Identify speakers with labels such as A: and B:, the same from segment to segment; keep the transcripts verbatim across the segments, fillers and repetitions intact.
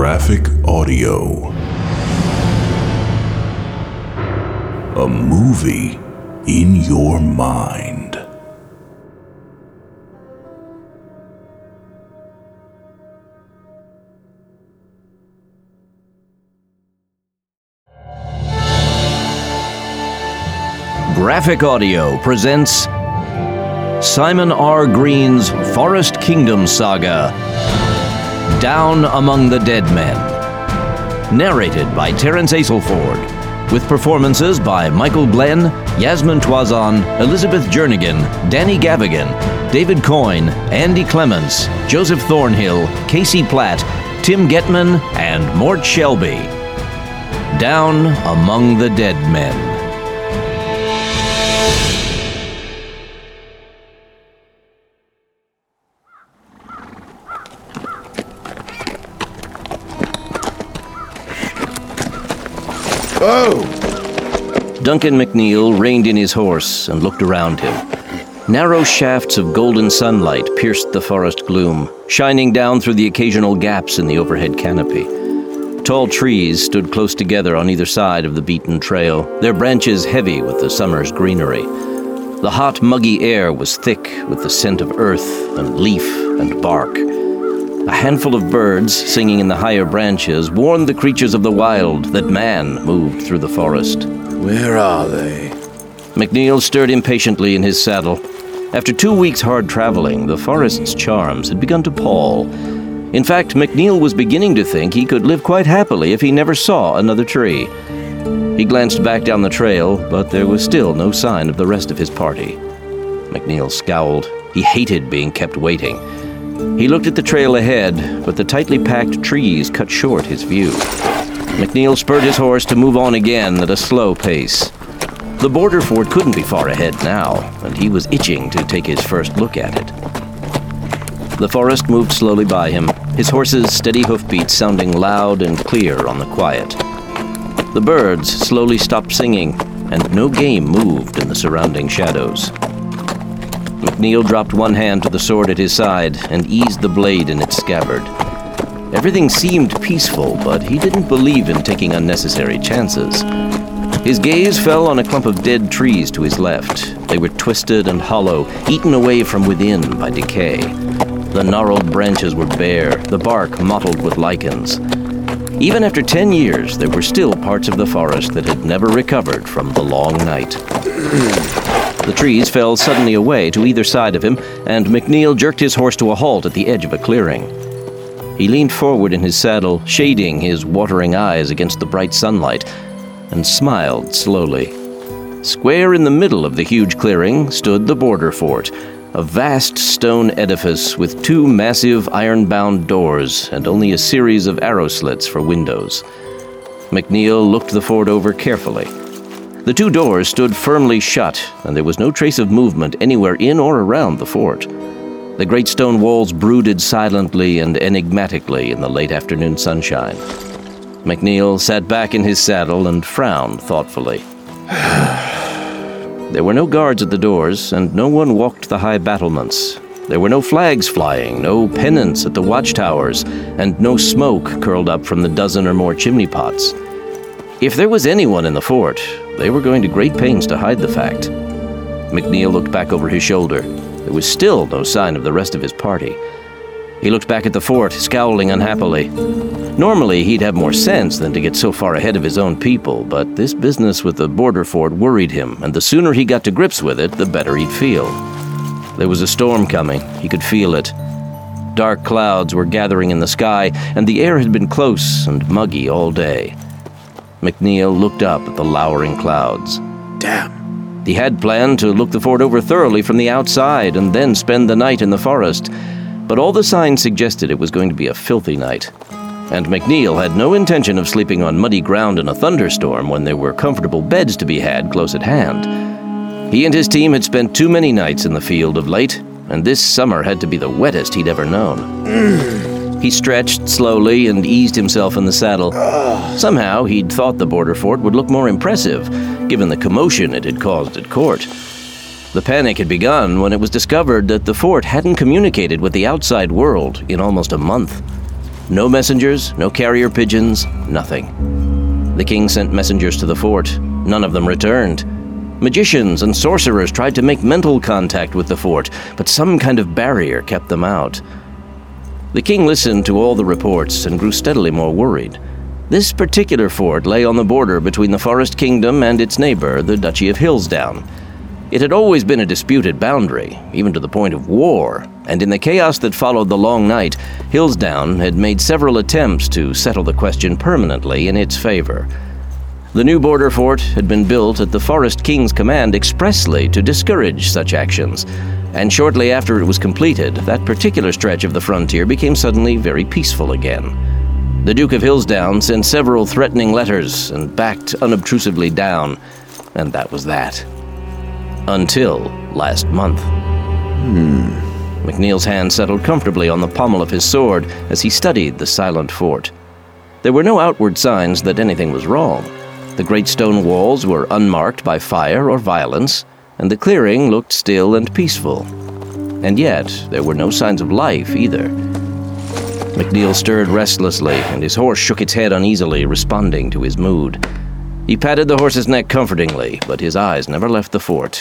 A: Graphic Audio. A movie in your mind.
B: Graphic Audio presents Simon R. Green's Forest Kingdom Saga, Down Among the Dead Men. Narrated by Terence Aselford, with performances by Michael Glenn, Yasmin Toison, Elizabeth Jernigan, Danny Gavigan, David Coyne, Andy Clements, Joseph Thornhill, Casey Platt, Tim Getman, and Mort Shelby. Down Among the Dead Men.
C: Oh!
B: Duncan McNeil reined in his horse and looked around him. Narrow shafts of golden sunlight pierced the forest gloom, shining down through the occasional gaps in the overhead canopy. Tall trees stood close together on either side of the beaten trail, their branches heavy with the summer's greenery. The hot, muggy air was thick with the scent of earth and leaf and bark. A handful of birds singing in the higher branches warned the creatures of the wild that man moved through the forest.
C: Where are they?
B: McNeil stirred impatiently in his saddle. After two weeks' hard traveling, the forest's charms had begun to pall. In fact, McNeil was beginning to think he could live quite happily if he never saw another tree. He glanced back down the trail, but there was still no sign of the rest of his party. McNeil scowled. He hated being kept waiting. He looked at the trail ahead, but the tightly packed trees cut short his view. McNeil spurred his horse to move on again at a slow pace. The border fort couldn't be far ahead now, and he was itching to take his first look at it. The forest moved slowly by him, his horse's steady hoofbeats sounding loud and clear on the quiet. The birds slowly stopped singing, and no game moved in the surrounding shadows. McNeil dropped one hand to the sword at his side and eased the blade in its scabbard. Everything seemed peaceful, but he didn't believe in taking unnecessary chances. His gaze fell on a clump of dead trees to his left. They were twisted and hollow, eaten away from within by decay. The gnarled branches were bare, the bark mottled with lichens. Even after ten years, there were still parts of the forest that had never recovered from the long night. The trees fell suddenly away to either side of him, and McNeil jerked his horse to a halt at the edge of a clearing. He leaned forward in his saddle, shading his watering eyes against the bright sunlight, and smiled slowly. Square in the middle of the huge clearing stood the border fort, a vast stone edifice with two massive iron-bound doors and only a series of arrow slits for windows. McNeil looked the fort over carefully. The two doors stood firmly shut, and there was no trace of movement anywhere in or around the fort. The great stone walls brooded silently and enigmatically in the late afternoon sunshine. McNeil sat back in his saddle and frowned thoughtfully. There were no guards at the doors, and no one walked the high battlements. There were no flags flying, no pennants at the watchtowers, and no smoke curled up from the dozen or more chimney pots. If there was anyone in the fort, they were going to great pains to hide the fact. McNeil looked back over his shoulder. There was still no sign of the rest of his party. He looked back at the fort, scowling unhappily. Normally, he'd have more sense than to get so far ahead of his own people, but this business with the border fort worried him, and the sooner he got to grips with it, the better he'd feel. There was a storm coming. He could feel it. Dark clouds were gathering in the sky, and the air had been close and muggy all day. McNeil looked up at the lowering clouds.
C: Damn.
B: He had planned to look the fort over thoroughly from the outside and then spend the night in the forest, but all the signs suggested it was going to be a filthy night. And McNeil had no intention of sleeping on muddy ground in a thunderstorm when there were comfortable beds to be had close at hand. He and his team had spent too many nights in the field of late, and this summer had to be the wettest he'd ever known. He stretched slowly and eased himself in the saddle. Somehow, he'd thought the border fort would look more impressive, given the commotion it had caused at court. The panic had begun when it was discovered that the fort hadn't communicated with the outside world in almost a month. No messengers, no carrier pigeons, nothing. The king sent messengers to the fort. None of them returned. Magicians and sorcerers tried to make mental contact with the fort, but some kind of barrier kept them out. The king listened to all the reports and grew steadily more worried. This particular fort lay on the border between the Forest Kingdom and its neighbor, the Duchy of Hillsdown. It had always been a disputed boundary, even to the point of war, and in the chaos that followed the long night, Hillsdown had made several attempts to settle the question permanently in its favor. The new border fort had been built at the Forest King's command expressly to discourage such actions, and shortly after it was completed, that particular stretch of the frontier became suddenly very peaceful again. The Duke of Hillsdown sent several threatening letters and backed unobtrusively down, and that was that. Until last month.
C: Hmm.
B: McNeil's hand settled comfortably on the pommel of his sword as he studied the silent fort. There were no outward signs that anything was wrong. The great stone walls were unmarked by fire or violence, and the clearing looked still and peaceful. And yet, there were no signs of life either. McNeil stirred restlessly, and his horse shook its head uneasily, responding to his mood. He patted the horse's neck comfortingly, but his eyes never left the fort.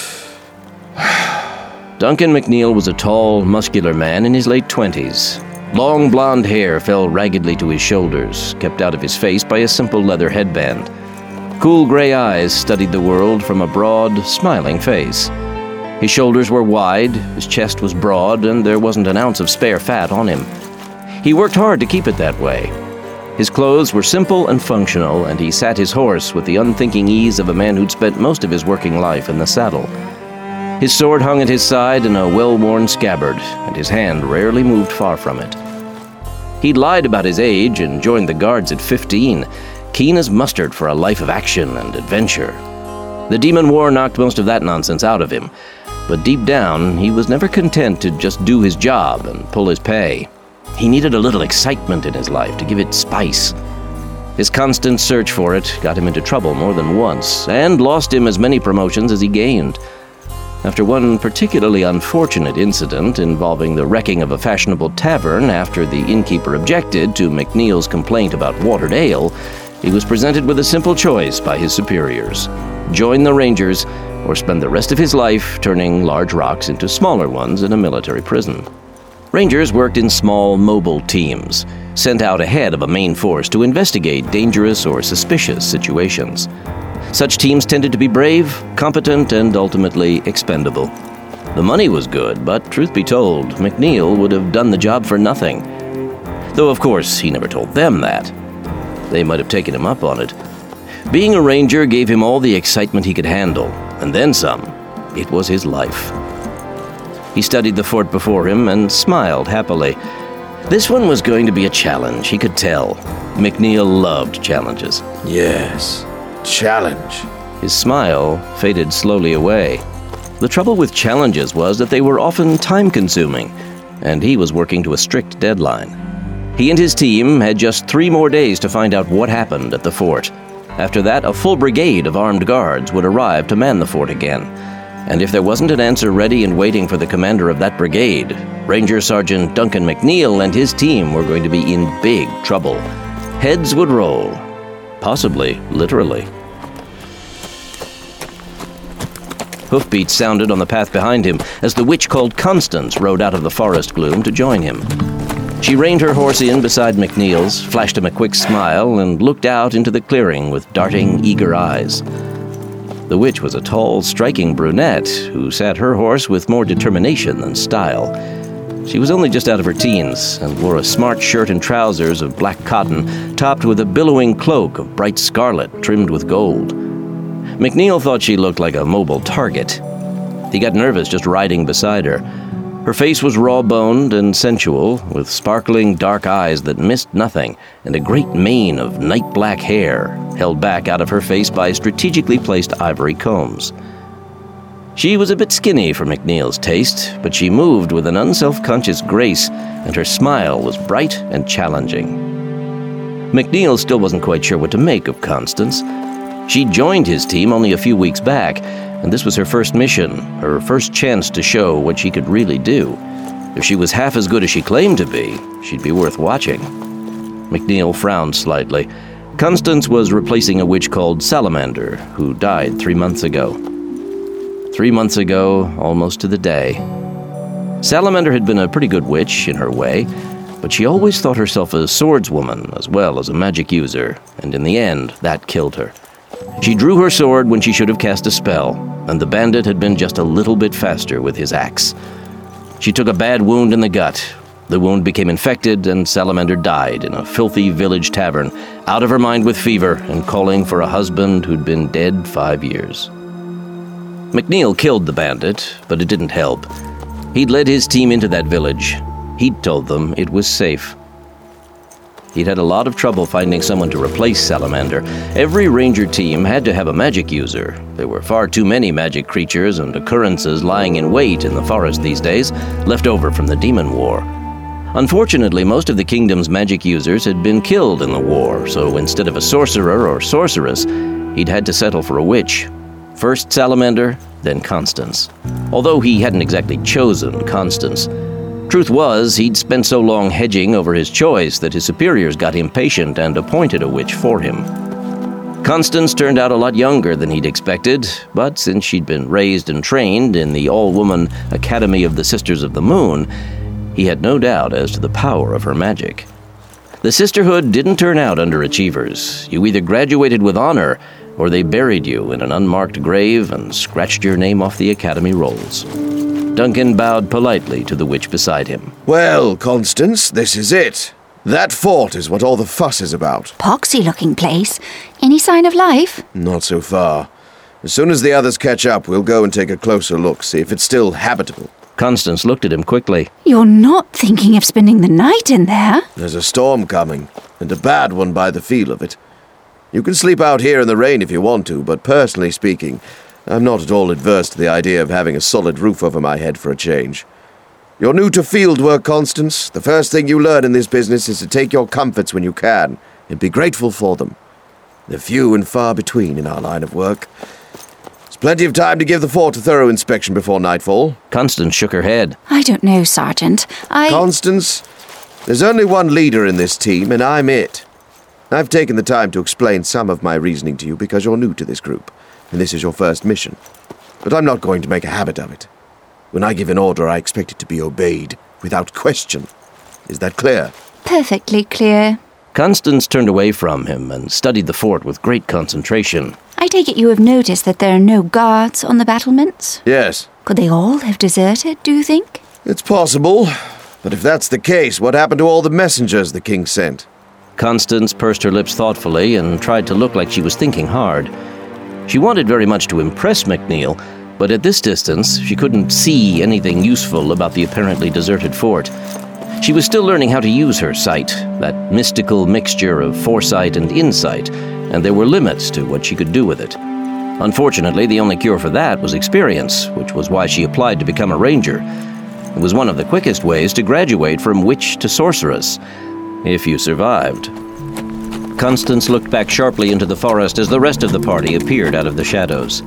B: Duncan McNeil was a tall, muscular man in his late twenties. Long blonde hair fell raggedly to his shoulders, kept out of his face by a simple leather headband. Cool gray eyes studied the world from a broad, smiling face. His shoulders were wide, his chest was broad, and there wasn't an ounce of spare fat on him. He worked hard to keep it that way. His clothes were simple and functional, and he sat his horse with the unthinking ease of a man who'd spent most of his working life in the saddle. His sword hung at his side in a well-worn scabbard, and his hand rarely moved far from it. He'd lied about his age and joined the Guards at fifteen, keen as mustard for a life of action and adventure. The Demon War knocked most of that nonsense out of him, but deep down, he was never content to just do his job and pull his pay. He needed a little excitement in his life to give it spice. His constant search for it got him into trouble more than once, and lost him as many promotions as he gained. After one particularly unfortunate incident involving the wrecking of a fashionable tavern after the innkeeper objected to McNeil's complaint about watered ale, he was presented with a simple choice by his superiors: join the Rangers or spend the rest of his life turning large rocks into smaller ones in a military prison. Rangers worked in small, mobile teams, sent out ahead of a main force to investigate dangerous or suspicious situations. Such teams tended to be brave, competent, and ultimately expendable. The money was good, but truth be told, McNeil would have done the job for nothing. Though, of course, he never told them that. They might have taken him up on it. Being a ranger gave him all the excitement he could handle, and then some. It was his life. He studied the fort before him and smiled happily. This one was going to be a challenge, he could tell. McNeil loved challenges.
C: Yes, challenge.
B: His smile faded slowly away. The trouble with challenges was that they were often time-consuming, and he was working to a strict deadline. He and his team had just three more days to find out what happened at the fort. After that, a full brigade of armed guards would arrive to man the fort again. And if there wasn't an answer ready and waiting for the commander of that brigade, Ranger Sergeant Duncan McNeil and his team were going to be in big trouble. Heads would roll. Possibly, literally. Hoofbeats sounded on the path behind him as the witch called Constance rode out of the forest gloom to join him. She reined her horse in beside McNeil's, flashed him a quick smile, and looked out into the clearing with darting, eager eyes. The witch was a tall, striking brunette who sat her horse with more determination than style. She was only just out of her teens and wore a smart shirt and trousers of black cotton, topped with a billowing cloak of bright scarlet trimmed with gold. McNeil thought she looked like a mobile target. He got nervous just riding beside her. Her face was raw-boned and sensual, with sparkling dark eyes that missed nothing, and a great mane of night-black hair, held back out of her face by strategically placed ivory combs. She was a bit skinny for McNeil's taste, but she moved with an unself-conscious grace, and her smile was bright and challenging. McNeil still wasn't quite sure what to make of Constance. She joined his team only a few weeks back, and this was her first mission, her first chance to show what she could really do. If she was half as good as she claimed to be, she'd be worth watching. McNeil frowned slightly. Constance was replacing a witch called Salamander, who died three months ago. Three months ago, almost to the day. Salamander had been a pretty good witch in her way, but she always thought herself a swordswoman as well as a magic user, and in the end, that killed her. She drew her sword when she should have cast a spell, and the bandit had been just a little bit faster with his axe. She took a bad wound in the gut. The wound became infected, and Salamander died in a filthy village tavern, out of her mind with fever and calling for a husband who'd been dead five years. McNeil killed the bandit, but it didn't help. He'd led his team into that village. He'd told them it was safe. He'd had a lot of trouble finding someone to replace Salamander. Every ranger team had to have a magic user. There were far too many magic creatures and occurrences lying in wait in the forest these days, left over from the Demon War. Unfortunately, most of the kingdom's magic users had been killed in the war, so instead of a sorcerer or sorceress, he'd had to settle for a witch. First Salamander, then Constance. Although he hadn't exactly chosen Constance. Truth was, he'd spent so long hedging over his choice that his superiors got impatient and appointed a witch for him. Constance turned out a lot younger than he'd expected, but since she'd been raised and trained in the all-woman Academy of the Sisters of the Moon, he had no doubt as to the power of her magic. The sisterhood didn't turn out underachievers. You either graduated with honor, or they buried you in an unmarked grave and scratched your name off the Academy rolls. Duncan bowed politely to the witch beside him.
C: Well, Constance, this is it. That fort is what all the fuss is about.
D: Poxy-looking place. Any sign of life?
C: Not so far. As soon as the others catch up, we'll go and take a closer look, see if it's still habitable.
B: Constance looked at him quickly.
D: You're not thinking of spending the night in there?
C: There's a storm coming, and a bad one by the feel of it. You can sleep out here in the rain if you want to, but personally speaking, I'm not at all adverse to the idea of having a solid roof over my head for a change. You're new to field work, Constance. The first thing you learn in this business is to take your comforts when you can, and be grateful for them. They're few and far between in our line of work. There's plenty of time to give the fort a thorough inspection before nightfall.
B: Constance shook her head.
D: I don't know, Sergeant. I...
C: Constance, there's only one leader in this team, and I'm it. I've taken the time to explain some of my reasoning to you because you're new to this group, and this is your first mission. But I'm not going to make a habit of it. When I give an order, I expect it to be obeyed, without question. Is that clear?
D: Perfectly clear.
B: Constance turned away from him and studied the fort with great concentration.
D: I take it you have noticed that there are no guards on the battlements?
C: Yes.
D: Could they all have deserted, do you think?
C: It's possible. But if that's the case, what happened to all the messengers the king sent?
B: Constance pursed her lips thoughtfully and tried to look like she was thinking hard. She wanted very much to impress McNeil, but at this distance, she couldn't see anything useful about the apparently deserted fort. She was still learning how to use her sight, that mystical mixture of foresight and insight, and there were limits to what she could do with it. Unfortunately, the only cure for that was experience, which was why she applied to become a ranger. It was one of the quickest ways to graduate from witch to sorceress, if you survived. Constance looked back sharply into the forest as the rest of the party appeared out of the shadows.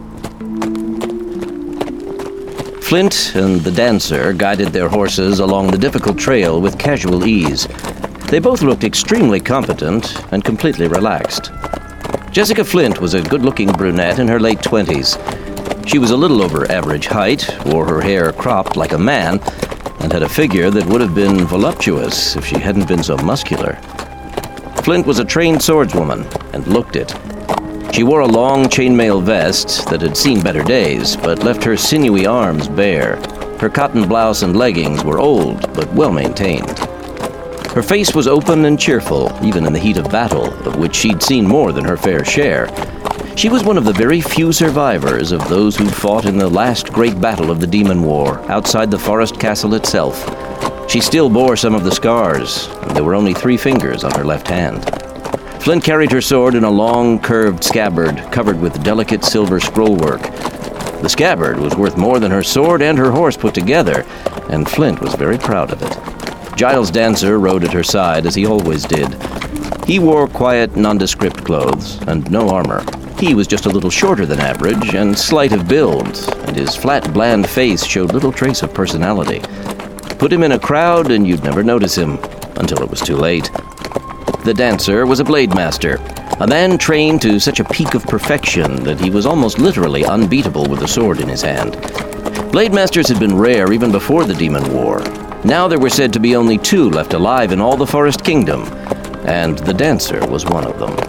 B: Flint and the dancer guided their horses along the difficult trail with casual ease. They both looked extremely competent and completely relaxed. Jessica Flint was a good-looking brunette in her late twenties. She was a little over average height, wore her hair cropped like a man, and had a figure that would have been voluptuous if she hadn't been so muscular. Flint was a trained swordswoman and looked it. She wore a long chainmail vest that had seen better days, but left her sinewy arms bare. Her cotton blouse and leggings were old, but well-maintained. Her face was open and cheerful, even in the heat of battle, of which she'd seen more than her fair share. She was one of the very few survivors of those who fought in the last great battle of the Demon War, outside the forest castle itself. She still bore some of the scars, and there were only three fingers on her left hand. Flint carried her sword in a long, curved scabbard covered with delicate silver scrollwork. The scabbard was worth more than her sword and her horse put together, and Flint was very proud of it. Giles Dancer rode at her side, as he always did. He wore quiet, nondescript clothes and no armor. He was just a little shorter than average and slight of build, and his flat, bland face showed little trace of personality. Put him in a crowd and you'd never notice him, until it was too late. The dancer was a blade master, a man trained to such a peak of perfection that he was almost literally unbeatable with a sword in his hand. Blade masters had been rare even before the Demon War. Now there were said to be only two left alive in all the Forest Kingdom, and the dancer was one of them.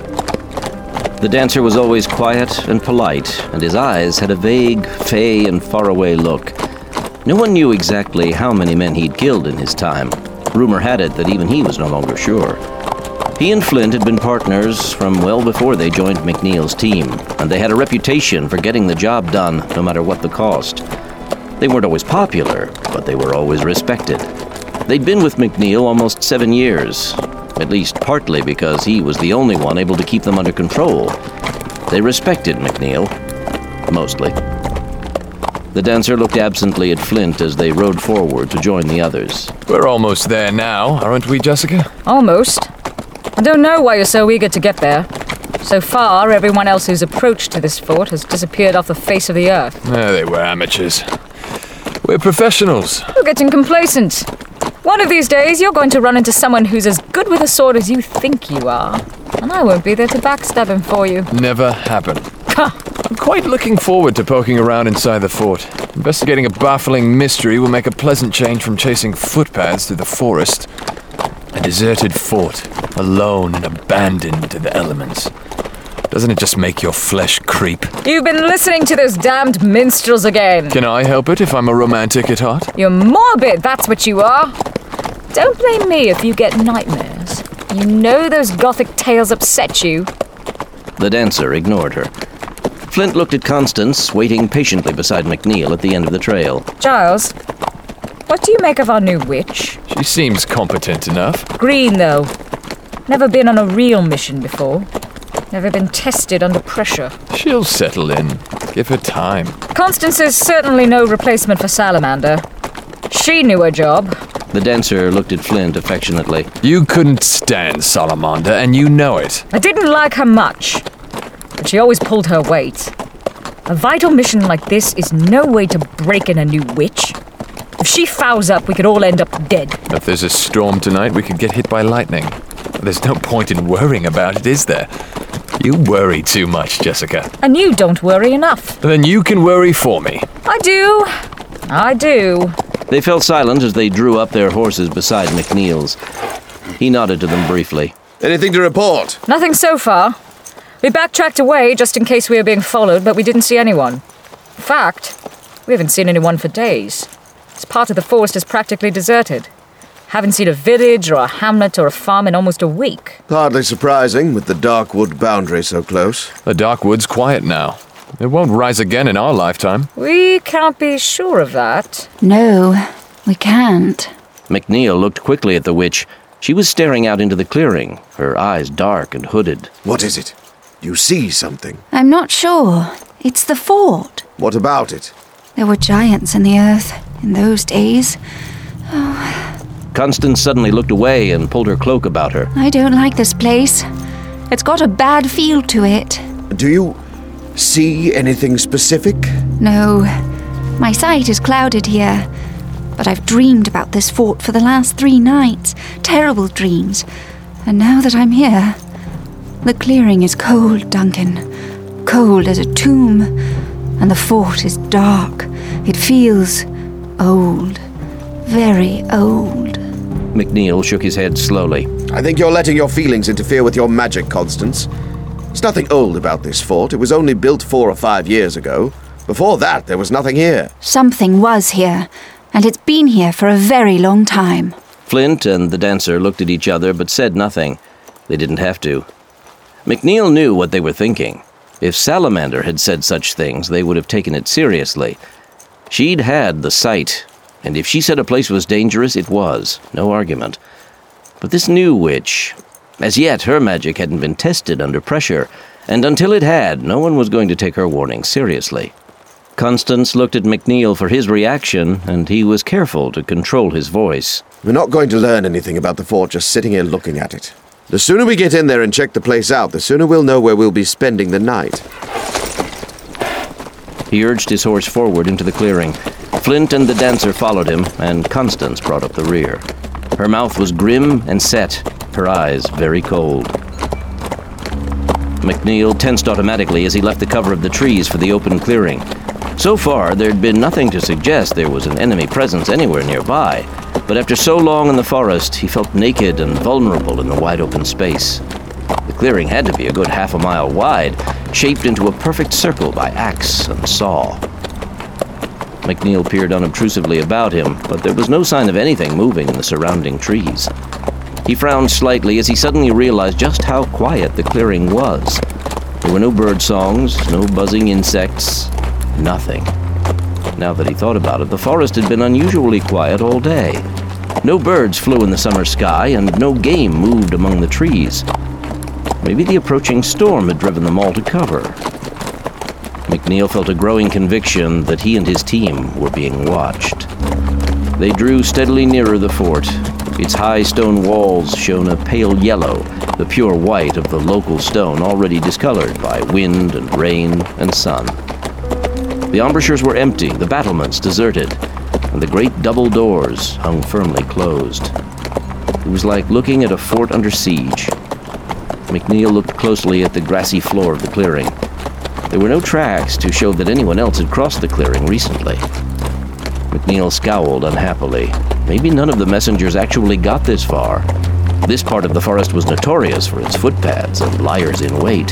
B: The dancer was always quiet and polite, and his eyes had a vague, fey and faraway look. No one knew exactly how many men he'd killed in his time. Rumor had it that even he was no longer sure. He and Flint had been partners from well before they joined McNeil's team, and they had a reputation for getting the job done no matter what the cost. They weren't always popular, but they were always respected. They'd been with McNeil almost seven years, at least partly because he was the only one able to keep them under control. They respected McNeil, mostly. The dancer looked absently at Flint as they rode forward to join the others.
E: We're almost there now, aren't we, Jessica?
F: Almost. I don't know why you're so eager to get there. So far, everyone else who's approached to this fort has disappeared off the face of the earth.
E: Yeah, they were amateurs. We're professionals.
F: You're getting complacent. One of these days, you're going to run into someone who's as good with a sword as you think you are. And I won't be there to backstab him for you.
E: Never happen. I'm quite looking forward to poking around inside the fort. Investigating a baffling mystery will make a pleasant change from chasing footpaths through the forest. A deserted fort, alone and abandoned to the elements. Doesn't it just make your flesh creep?
F: You've been listening to those damned minstrels again.
E: Can I help it if I'm a romantic at heart?
F: You're morbid, that's what you are. Don't blame me if you get nightmares. You know those gothic tales upset you.
B: The dancer ignored her. Flint looked at Constance, waiting patiently beside McNeil at the end of the trail.
F: Giles, what do you make of our new witch?
E: She seems competent enough.
F: Green, though. Never been on a real mission before. Never been tested under pressure.
E: She'll settle in. Give her time.
F: Constance is certainly no replacement for Salamander. She knew her job.
B: The dancer looked at Flint affectionately.
E: You couldn't stand Salamander, and you know it.
F: I didn't like her much, but she always pulled her weight. A vital mission like this is no way to break in a new witch. If she fouls up, we could all end up dead.
E: If there's a storm tonight, we could get hit by lightning. There's no point in worrying about it, is there? You worry too much, Jessica.
F: And you don't worry enough.
E: Then you can worry for me.
F: I do. I do.
B: They fell silent as they drew up their horses beside McNeil's. He nodded to them briefly.
C: Anything to report?
F: Nothing so far. We backtracked away just in case we were being followed, but we didn't see anyone. In fact, we haven't seen anyone for days. This part of the forest is practically deserted. Haven't seen a village or a hamlet or a farm in almost a week.
C: Hardly surprising, with the Darkwood boundary so close.
E: The Darkwood's quiet now. It won't rise again in our lifetime.
F: We can't be sure of that.
D: No, we can't.
B: McNeil looked quickly at the witch. She was staring out into the clearing, her eyes dark and hooded.
C: What is it? You see something?
D: I'm not sure. It's the fort.
C: What about it?
D: There were giants in the earth in those days.
B: Constance suddenly looked away and pulled her cloak about her.
D: I don't like this place. It's got a bad feel to it.
C: Do you see anything specific?
D: No, my sight is clouded here. But I've dreamed about this fort for the last three nights. Terrible dreams. And now that I'm here, the clearing is cold, Duncan. Cold as a tomb. And the fort is dark. It feels old. Very old.
B: McNeil shook his head slowly.
C: I think you're letting your feelings interfere with your magic, Constance. There's nothing old about this fort. It was only built four or five years ago. Before that, there was nothing here.
D: Something was here, and it's been here for a very long time.
B: Flint and the dancer looked at each other but said nothing. They didn't have to. McNeil knew what they were thinking. If Salamander had said such things, they would have taken it seriously. She'd had the sight, and if she said a place was dangerous, it was. No argument. But this new witch, as yet her magic hadn't been tested under pressure, and until it had, no one was going to take her warning seriously. Constance looked at McNeil for his reaction, and he was careful to control his voice.
C: We're not going to learn anything about the fort just sitting here looking at it. The sooner we get in there and check the place out, the sooner we'll know where we'll be spending the night.
B: He urged his horse forward into the clearing. Flint and the dancer followed him, and Constance brought up the rear. Her mouth was grim and set, her eyes very cold. McNeil tensed automatically as he left the cover of the trees for the open clearing. So far, there'd been nothing to suggest there was an enemy presence anywhere nearby, but after so long in the forest, he felt naked and vulnerable in the wide open space. The clearing had to be a good half a mile wide, shaped into a perfect circle by axe and saw. McNeil peered unobtrusively about him, but there was no sign of anything moving in the surrounding trees. He frowned slightly as he suddenly realized just how quiet the clearing was. There were no bird songs, no buzzing insects, nothing. Now that he thought about it, the forest had been unusually quiet all day. No birds flew in the summer sky, and no game moved among the trees. Maybe the approaching storm had driven them all to cover. McNeil felt a growing conviction that he and his team were being watched. They drew steadily nearer the fort. Its high stone walls shone a pale yellow, the pure white of the local stone already discolored by wind and rain and sun. The embrasures were empty, the battlements deserted, and the great double doors hung firmly closed. It was like looking at a fort under siege. McNeil looked closely at the grassy floor of the clearing. There were no tracks to show that anyone else had crossed the clearing recently. McNeil scowled unhappily. Maybe none of the messengers actually got this far. This part of the forest was notorious for its footpads and liars in wait.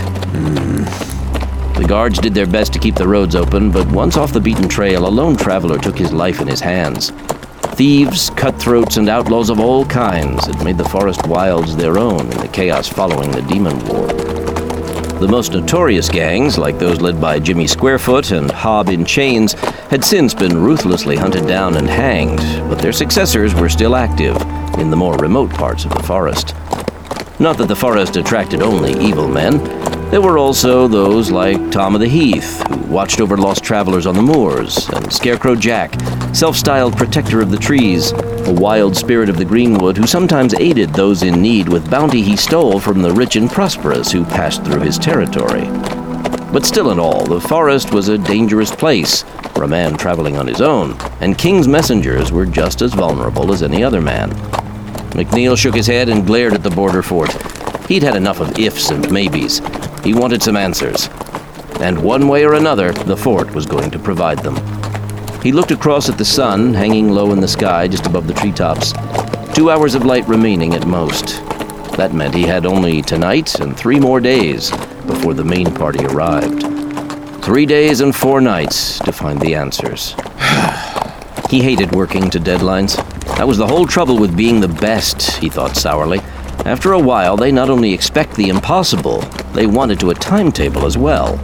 B: Mm. The guards did their best to keep the roads open, but once off the beaten trail, a lone traveler took his life in his hands. Thieves, cutthroats, and outlaws of all kinds had made the forest wilds their own in the chaos following the Demon War. The most notorious gangs, like those led by Jimmy Squarefoot and Hob in Chains, had since been ruthlessly hunted down and hanged, but their successors were still active in the more remote parts of the forest. Not that the forest attracted only evil men. There were also those like Tom of the Heath, who watched over lost travelers on the moors, and Scarecrow Jack, self-styled protector of the trees, a wild spirit of the greenwood who sometimes aided those in need with bounty he stole from the rich and prosperous who passed through his territory. But still in all, the forest was a dangerous place for a man traveling on his own, and King's messengers were just as vulnerable as any other man. McNeil shook his head and glared at the border fort. He'd had enough of ifs and maybes. He wanted some answers. And one way or another, the fort was going to provide them. He looked across at the sun, hanging low in the sky just above the treetops. Two hours of light remaining at most. That meant he had only tonight and three more days before the main party arrived. Three days and four nights to find the answers. He hated working to deadlines. That was the whole trouble with being the best, he thought sourly. After a while, they not only expect the impossible, they want it to a timetable as well.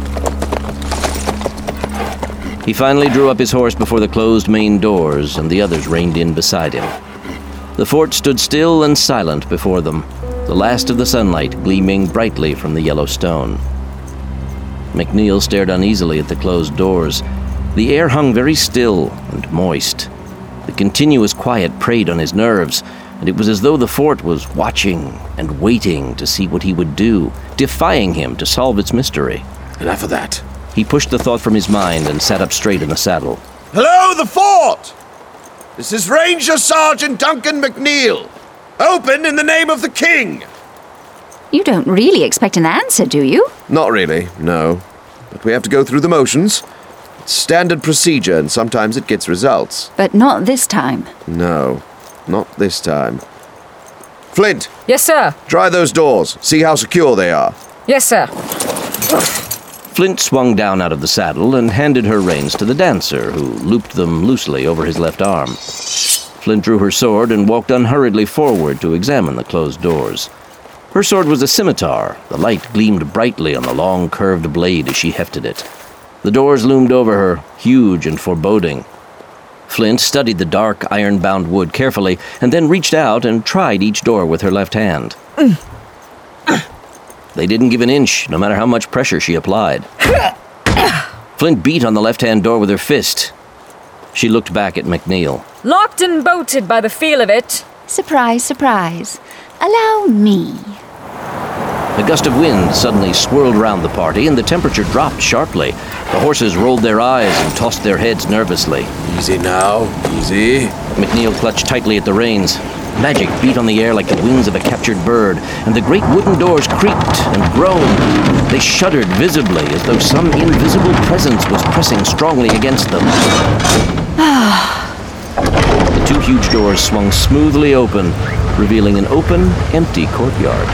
B: He finally drew up his horse before the closed main doors, and the others reined in beside him. The fort stood still and silent before them, the last of the sunlight gleaming brightly from the yellow stone. McNeil stared uneasily at the closed doors. The air hung very still and moist. The continuous quiet preyed on his nerves, and it was as though the fort was watching and waiting to see what he would do, defying him to solve its mystery.
C: Enough of that.
B: He pushed the thought from his mind and sat up straight in the saddle.
C: Hello, the fort! This is Ranger Sergeant Duncan McNeil. Open in the name of the king!
D: You don't really expect an answer, do you?
C: Not really, no. But we have to go through the motions. It's standard procedure, and sometimes it gets results.
D: But not this time.
C: No, not this time. Flint!
F: Yes, sir.
C: Try those doors. See how secure they are.
F: Yes, sir.
B: Flint swung down out of the saddle and handed her reins to the dancer, who looped them loosely over his left arm. Flint drew her sword and walked unhurriedly forward to examine the closed doors. Her sword was a scimitar. The light gleamed brightly on the long, curved blade as she hefted it. The doors loomed over her, huge and foreboding. Flint studied the dark, iron-bound wood carefully, and then reached out and tried each door with her left hand. They didn't give an inch, no matter how much pressure she applied. Flint beat on the left-hand door with her fist. She looked back at McNeil.
F: Locked and bolted by the feel of it.
D: Surprise, surprise. Allow me.
B: A gust of wind suddenly swirled around the party, and the temperature dropped sharply. The horses rolled their eyes and tossed their heads nervously.
C: Easy now, easy.
B: McNeil clutched tightly at the reins. Magic beat on the air like the wings of a captured bird, and the great wooden doors creaked and groaned. They shuddered visibly, as though some invisible presence was pressing strongly against them. The two huge doors swung smoothly open, revealing an open, empty courtyard.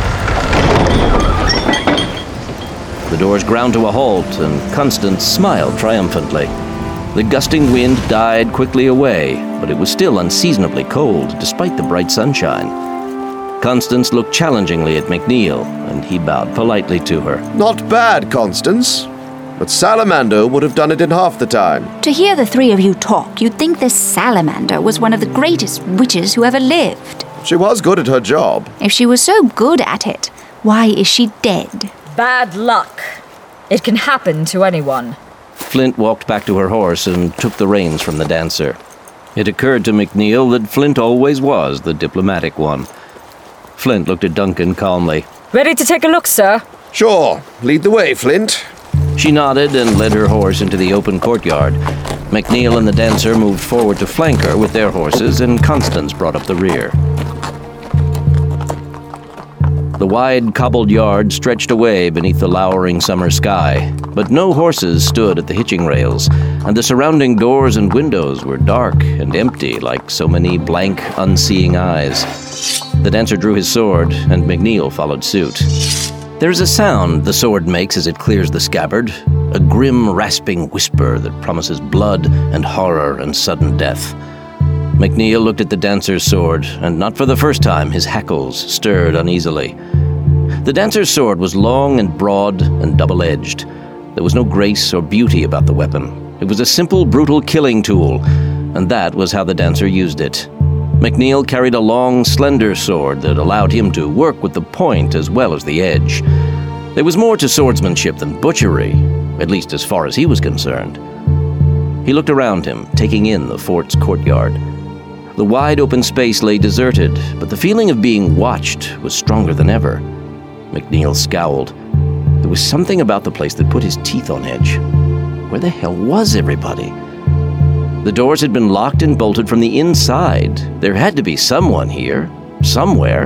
B: The doors ground to a halt, and Constance smiled triumphantly. The gusting wind died quickly away, but it was still unseasonably cold, despite the bright sunshine. Constance looked challengingly at McNeil, and he bowed politely to her.
C: Not bad, Constance. But Salamander would have done it in half the time.
D: To hear the three of you talk, you'd think this Salamander was one of the greatest witches who ever lived.
C: She was good at her job.
D: If she was so good at it, why is she dead?
F: Bad luck. It can happen to anyone.
B: Flint walked back to her horse and took the reins from the dancer. It occurred to McNeil that Flint always was the diplomatic one. Flint looked at Duncan calmly.
F: Ready to take a look, sir?
C: Sure. Lead the way, Flint.
B: She nodded and led her horse into the open courtyard. McNeil and the dancer moved forward to flank her with their horses, and Constance brought up the rear. The wide, cobbled yard stretched away beneath the lowering summer sky, but no horses stood at the hitching rails, and the surrounding doors and windows were dark and empty like so many blank, unseeing eyes. The dancer drew his sword, and McNeil followed suit. There is a sound the sword makes as it clears the scabbard, a grim, rasping whisper that promises blood and horror and sudden death. McNeil looked at the dancer's sword, and not for the first time his hackles stirred uneasily. The dancer's sword was long and broad and double-edged. There was no grace or beauty about the weapon. It was a simple, brutal killing tool, and that was how the dancer used it. McNeil carried a long, slender sword that allowed him to work with the point as well as the edge. There was more to swordsmanship than butchery, at least as far as he was concerned. He looked around him, taking in the fort's courtyard. The wide open space lay deserted, but the feeling of being watched was stronger than ever. McNeil scowled. There was something about the place that put his teeth on edge. Where the hell was everybody? The doors had been locked and bolted from the inside. There had to be someone here, somewhere.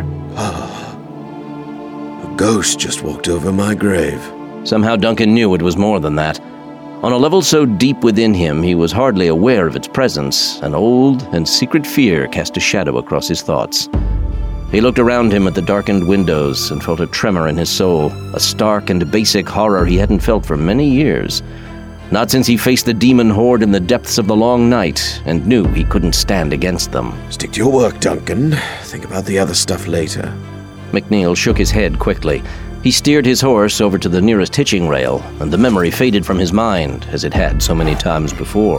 C: A ghost just walked over my grave.
B: Somehow Duncan knew it was more than that. On a level so deep within him, he was hardly aware of its presence. An old and secret fear cast a shadow across his thoughts. He looked around him at the darkened windows and felt a tremor in his soul, a stark and basic horror he hadn't felt for many years. Not since he faced the demon horde in the depths of the long night and knew he couldn't stand against them.
C: Stick to your work, Duncan. Think about the other stuff later.
B: McNeil shook his head quickly. He steered his horse over to the nearest hitching rail, and the memory faded from his mind, as it had so many times before.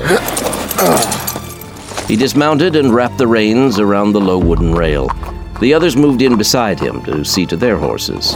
B: He dismounted and wrapped the reins around the low wooden rail. The others moved in beside him to see to their horses.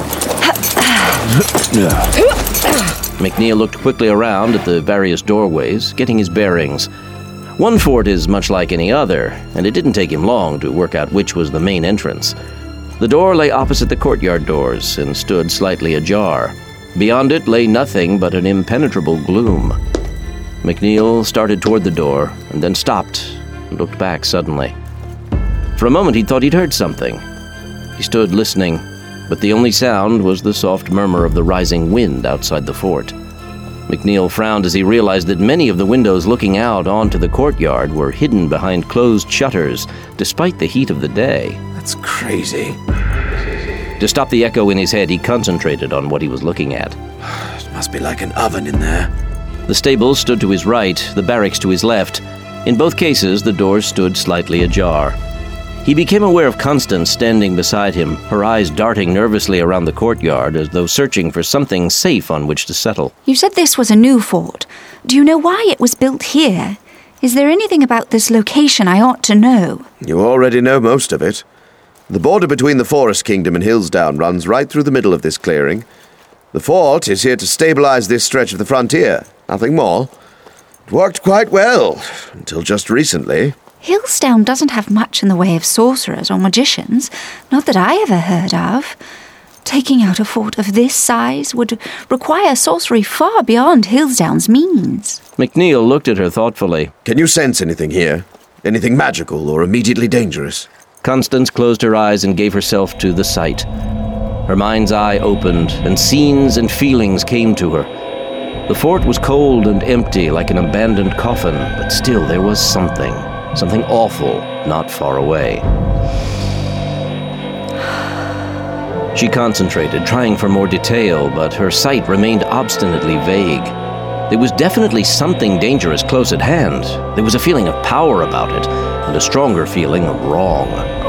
B: McNeil looked quickly around at the various doorways, getting his bearings. One fort is much like any other, and it didn't take him long to work out which was the main entrance. The door lay opposite the courtyard doors and stood slightly ajar. Beyond it lay nothing but an impenetrable gloom. McNeil started toward the door and then stopped and looked back suddenly. For a moment he thought he'd heard something. He stood listening, but the only sound was the soft murmur of the rising wind outside the fort. McNeil frowned as he realized that many of the windows looking out onto the courtyard were hidden behind closed shutters, despite the heat of the day.
C: That's crazy.
B: To stop the echo in his head, he concentrated on what he was looking at.
C: It must be like an oven in there.
B: The stables stood to his right, the barracks to his left. In both cases, the doors stood slightly ajar. He became aware of Constance standing beside him, her eyes darting nervously around the courtyard as though searching for something safe on which to settle.
D: You said this was a new fort. Do you know why it was built here? Is there anything about this location I ought to know?
C: You already know most of it. The border between the Forest Kingdom and Hillsdown runs right through the middle of this clearing. The fort is here to stabilize this stretch of the frontier, nothing more. It worked quite well, until just recently.
D: Hillsdown doesn't have much in the way of sorcerers or magicians, not that I ever heard of. Taking out a fort of this size would require sorcery far beyond Hillsdown's means.
B: McNeil looked at her thoughtfully.
C: Can you sense anything here? Anything magical or immediately dangerous?
B: Constance closed her eyes and gave herself to the sight. Her mind's eye opened, and scenes and feelings came to her. The fort was cold and empty, like an abandoned coffin, but still there was something, something awful not far away. She concentrated, trying for more detail, but her sight remained obstinately vague. There was definitely something dangerous close at hand. There was a feeling of power about it, and a stronger feeling of wrong.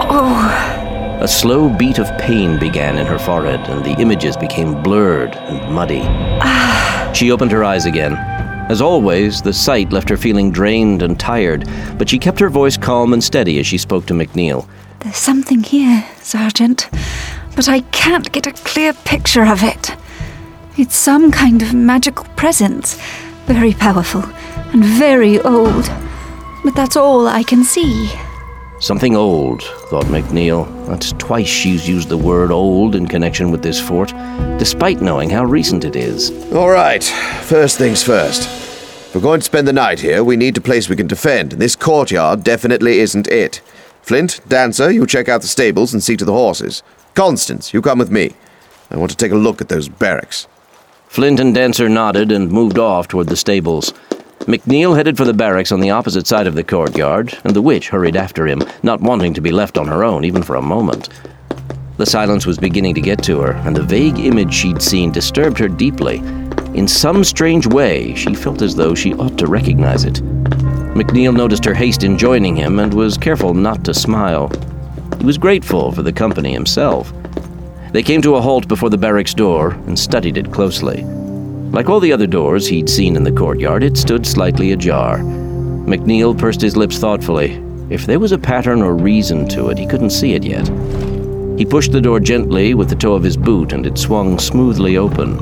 D: Oh.
B: A slow beat of pain began in her forehead, and the images became blurred and muddy. She opened her eyes again. As always, the sight left her feeling drained and tired, but she kept her voice calm and steady as she spoke to McNeil.
D: There's something here, Sergeant, but I can't get a clear picture of it. It's some kind of magical presence, very powerful and very old, but that's all I can see.
B: Something old, thought McNeil. That's twice she's used the word old in connection with this fort, despite knowing how recent it is.
C: All right, first things first. If we're going to spend the night here, we need a place we can defend, and this courtyard definitely isn't it. Flint, Dancer, you check out the stables and see to the horses. Constance, you come with me. I want to take a look at those barracks.
B: Flint and Dancer nodded and moved off toward the stables. McNeil headed for the barracks on the opposite side of the courtyard, and the witch hurried after him, not wanting to be left on her own even for a moment. The silence was beginning to get to her, and the vague image she'd seen disturbed her deeply. In some strange way, she felt as though she ought to recognize it. McNeil noticed her haste in joining him and was careful not to smile. He was grateful for the company himself. They came to a halt before the barracks door and studied it closely. Like all the other doors he'd seen in the courtyard, it stood slightly ajar. McNeil pursed his lips thoughtfully. If there was a pattern or reason to it, he couldn't see it yet. He pushed the door gently with the toe of his boot, and it swung smoothly open.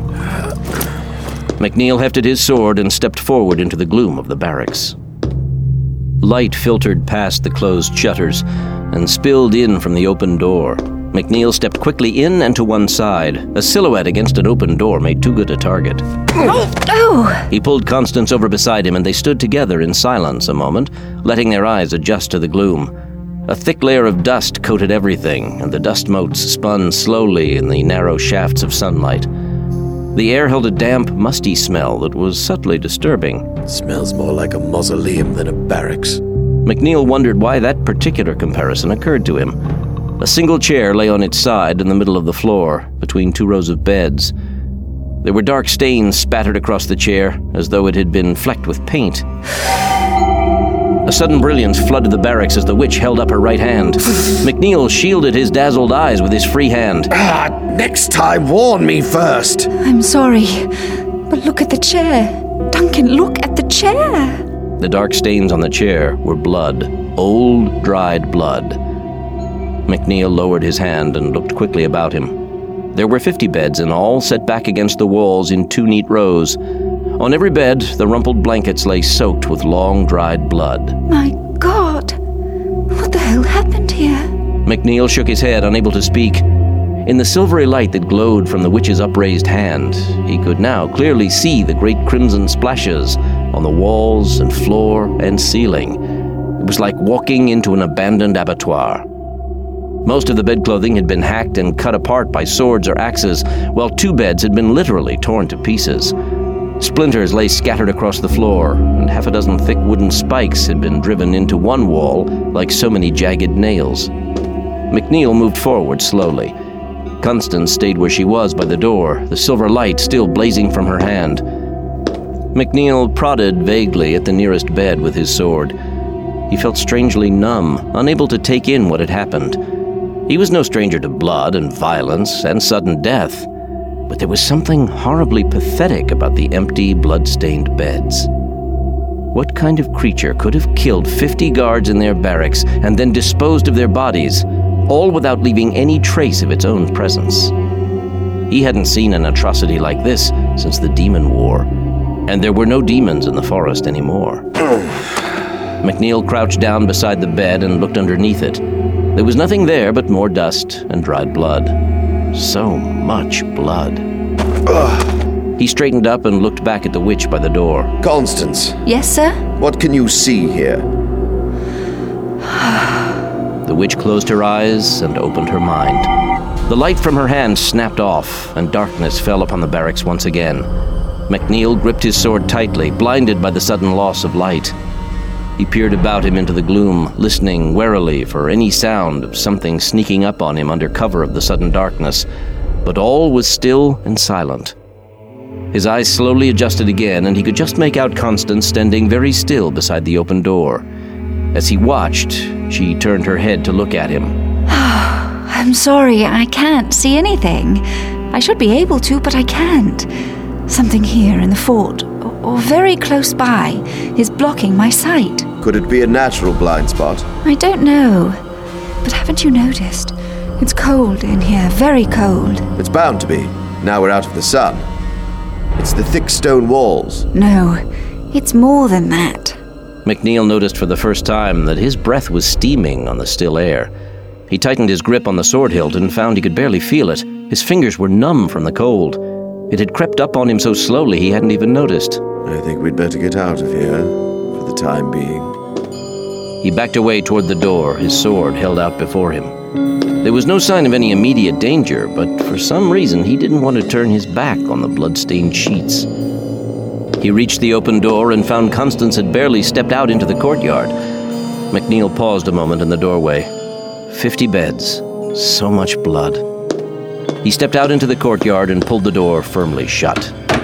B: McNeil hefted his sword and stepped forward into the gloom of the barracks. Light filtered past the closed shutters and spilled in from the open door. McNeil stepped quickly in and to one side. A silhouette against an open door made too good a target.
D: Oh! oh.
B: He pulled Constance over beside him, and they stood together in silence a moment, letting their eyes adjust to the gloom. A thick layer of dust coated everything, and the dust motes spun slowly in the narrow shafts of sunlight. The air held a damp, musty smell that was subtly disturbing.
C: It smells more like a mausoleum than a barracks.
B: McNeil wondered why that particular comparison occurred to him. A single chair lay on its side in the middle of the floor, between two rows of beds. There were dark stains spattered across the chair, as though it had been flecked with paint. A sudden brilliance flooded the barracks as the witch held up her right hand. McNeil shielded his dazzled eyes with his free hand.
C: Ah, next time warn me first.
D: I'm sorry, but look at the chair. Duncan, look at the chair.
B: The dark stains on the chair were blood, old, dried blood. McNeil lowered his hand and looked quickly about him. There were fifty beds in all, set back against the walls in two neat rows. On every bed, the rumpled blankets lay soaked with long, dried blood.
D: My God! What the hell happened here?
B: McNeil shook his head, unable to speak. In the silvery light that glowed from the witch's upraised hand, he could now clearly see the great crimson splashes on the walls and floor and ceiling. It was like walking into an abandoned abattoir. Most of the bedclothing had been hacked and cut apart by swords or axes, while two beds had been literally torn to pieces. Splinters lay scattered across the floor, and half a dozen thick wooden spikes had been driven into one wall like so many jagged nails. McNeil moved forward slowly. Constance stayed where she was by the door, the silver light still blazing from her hand. McNeil prodded vaguely at the nearest bed with his sword. He felt strangely numb, unable to take in what had happened. He was no stranger to blood and violence and sudden death, but there was something horribly pathetic about the empty, blood-stained beds. What kind of creature could have killed fifty guards in their barracks and then disposed of their bodies, all without leaving any trace of its own presence? He hadn't seen an atrocity like this since the Demon War, and there were no demons in the forest anymore. McNeil crouched down beside the bed and looked underneath it. There was nothing there but more dust and dried blood. So much blood. Ugh. He straightened up and looked back at the witch by the door.
C: Constance.
D: Yes, sir?
C: What can you see here?
B: The witch closed her eyes and opened her mind. The light from her hand snapped off, and darkness fell upon the barracks once again. McNeil gripped his sword tightly, blinded by the sudden loss of light. He peered about him into the gloom, listening warily for any sound of something sneaking up on him under cover of the sudden darkness, but all was still and silent. His eyes slowly adjusted again, and he could just make out Constance standing very still beside the open door. As he watched, she turned her head to look at him.
D: I'm sorry, I can't see anything. I should be able to, but I can't. Something here in the fort, or, or very close by, is blocking my sight.
C: Could it be a natural blind spot?
D: I don't know. But haven't you noticed? It's cold in here, very cold.
C: It's bound to be. Now we're out of the sun. It's the thick stone walls.
D: No, it's more than that.
B: McNeil noticed for the first time that his breath was steaming on the still air. He tightened his grip on the sword hilt and found he could barely feel it. His fingers were numb from the cold. It had crept up on him so slowly he hadn't even noticed.
C: I think we'd better get out of here, for the time being.
B: He backed away toward the door, his sword held out before him. There was no sign of any immediate danger, but for some reason he didn't want to turn his back on the blood-stained sheets. He reached the open door and found Constance had barely stepped out into the courtyard. McNeil paused a moment in the doorway. Fifty beds. So much blood. He stepped out into the courtyard and pulled the door firmly shut.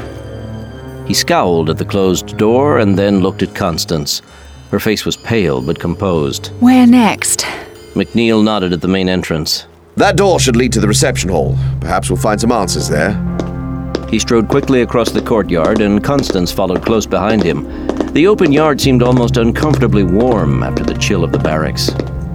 B: He scowled at the closed door and then looked at Constance. Her face was pale but composed.
D: Where next?
B: McNeil nodded at the main entrance.
C: That door should lead to the reception hall. Perhaps we'll find some answers there.
B: He strode quickly across the courtyard, and Constance followed close behind him. The open yard seemed almost uncomfortably warm after the chill of the barracks.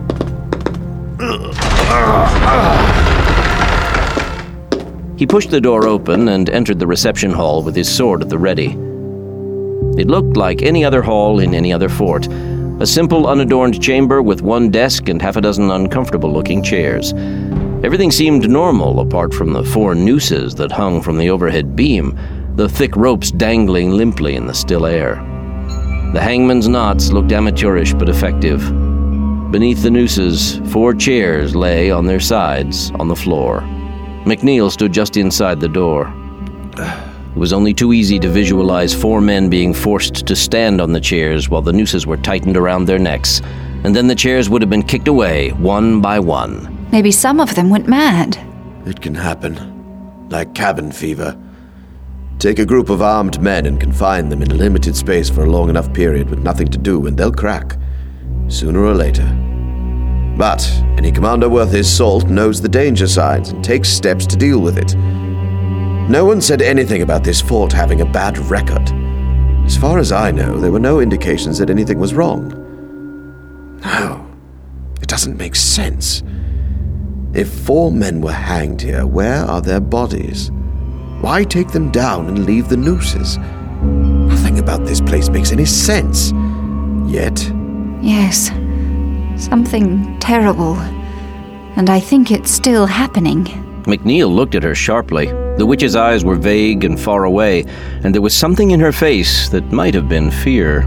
B: He pushed the door open and entered the reception hall with his sword at the ready. It looked like any other hall in any other fort. A simple, unadorned chamber with one desk and half a dozen uncomfortable-looking chairs. Everything seemed normal apart from the four nooses that hung from the overhead beam, the thick ropes dangling limply in the still air. The hangman's knots looked amateurish but effective. Beneath the nooses, four chairs lay on their sides on the floor. McNeil stood just inside the door. It was only too easy to visualize four men being forced to stand on the chairs while the nooses were tightened around their necks, and then the chairs would have been kicked away, one by one.
D: Maybe some of them went mad.
C: It can happen. Like cabin fever. Take a group of armed men and confine them in a limited space for a long enough period with nothing to do, and they'll crack. Sooner or later. But any commander worth his salt knows the danger signs and takes steps to deal with it. No one said anything about this fort having a bad record. As far as I know, there were no indications that anything was wrong. No, it doesn't make sense. If four men were hanged here, where are their bodies? Why take them down and leave the nooses? Nothing about this place makes any sense. Yet...
D: Yes, something terrible. And I think it's still happening.
B: McNeil looked at her sharply. The witch's eyes were vague and far away, and there was something in her face that might have been fear.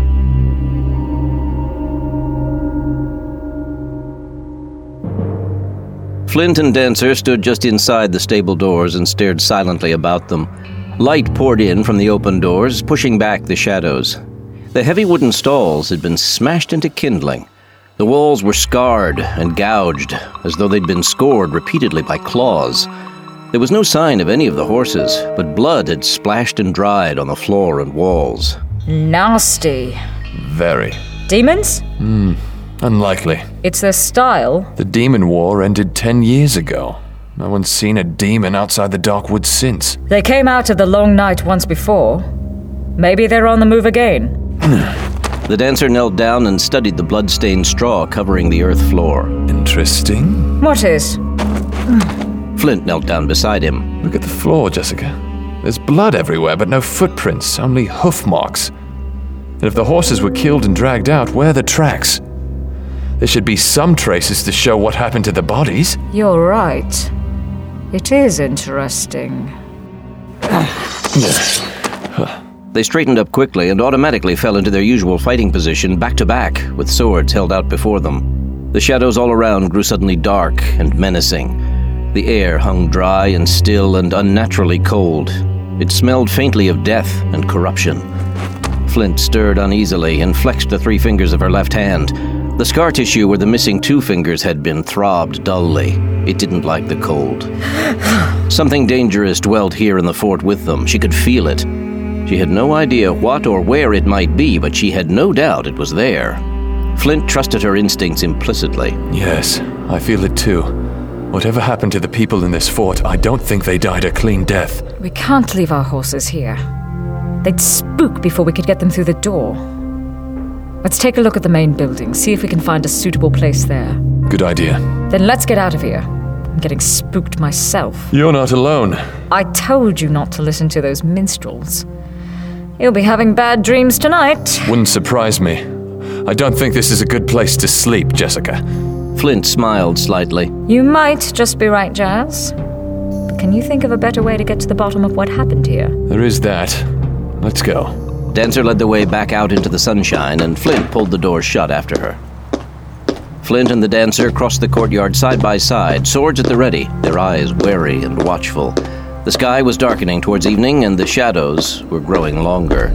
B: Flint and Dancer stood just inside the stable doors and stared silently about them. Light poured in from the open doors, pushing back the shadows. The heavy wooden stalls had been smashed into kindling. The walls were scarred and gouged, as though they'd been scored repeatedly by claws. There was no sign of any of the horses, but blood had splashed and dried on the floor and walls.
F: Nasty.
E: Very.
F: Demons?
E: Hmm. Unlikely.
F: It's their style.
E: The demon war ended ten years ago. No one's seen a demon outside the dark woods since.
F: They came out of the long night once before. Maybe they're on the move again.
B: The dancer knelt down and studied the blood-stained straw covering the earth floor.
E: Interesting.
F: What is?
B: Flint knelt down beside him.
E: Look at the floor, Jessica. There's blood everywhere, but no footprints, only hoof marks. And if the horses were killed and dragged out, where are the tracks? There should be some traces to show what happened to the bodies.
F: You're right. It is interesting.
B: They straightened up quickly and automatically fell into their usual fighting position, back to back, with swords held out before them. The shadows all around grew suddenly dark and menacing. The air hung dry and still and unnaturally cold. It smelled faintly of death and corruption. Flint stirred uneasily and flexed the three fingers of her left hand. The scar tissue where the missing two fingers had been throbbed dully. It didn't like the cold. Something dangerous dwelled here in the fort with them. She could feel it. She had no idea what or where it might be, but she had no doubt it was there. Flint trusted her instincts implicitly.
E: Yes, I feel it too. Whatever happened to the people in this fort, I don't think they died a clean death.
F: We can't leave our horses here. They'd spook before we could get them through the door. Let's take a look at the main building, see if we can find a suitable place there.
E: Good idea.
F: Then let's get out of here. I'm getting spooked myself.
E: You're not alone.
F: I told you not to listen to those minstrels. You'll be having bad dreams tonight.
E: Wouldn't surprise me. I don't think this is a good place to sleep, Jessica.
B: Flint smiled slightly.
F: You might just be right, Jazz. But can you think of a better way to get to the bottom of what happened here?
E: There is that. Let's go.
B: Dancer led the way back out into the sunshine, and Flint pulled the door shut after her. Flint and the Dancer crossed the courtyard side by side, swords at the ready, their eyes wary and watchful. The sky was darkening towards evening, and the shadows were growing longer.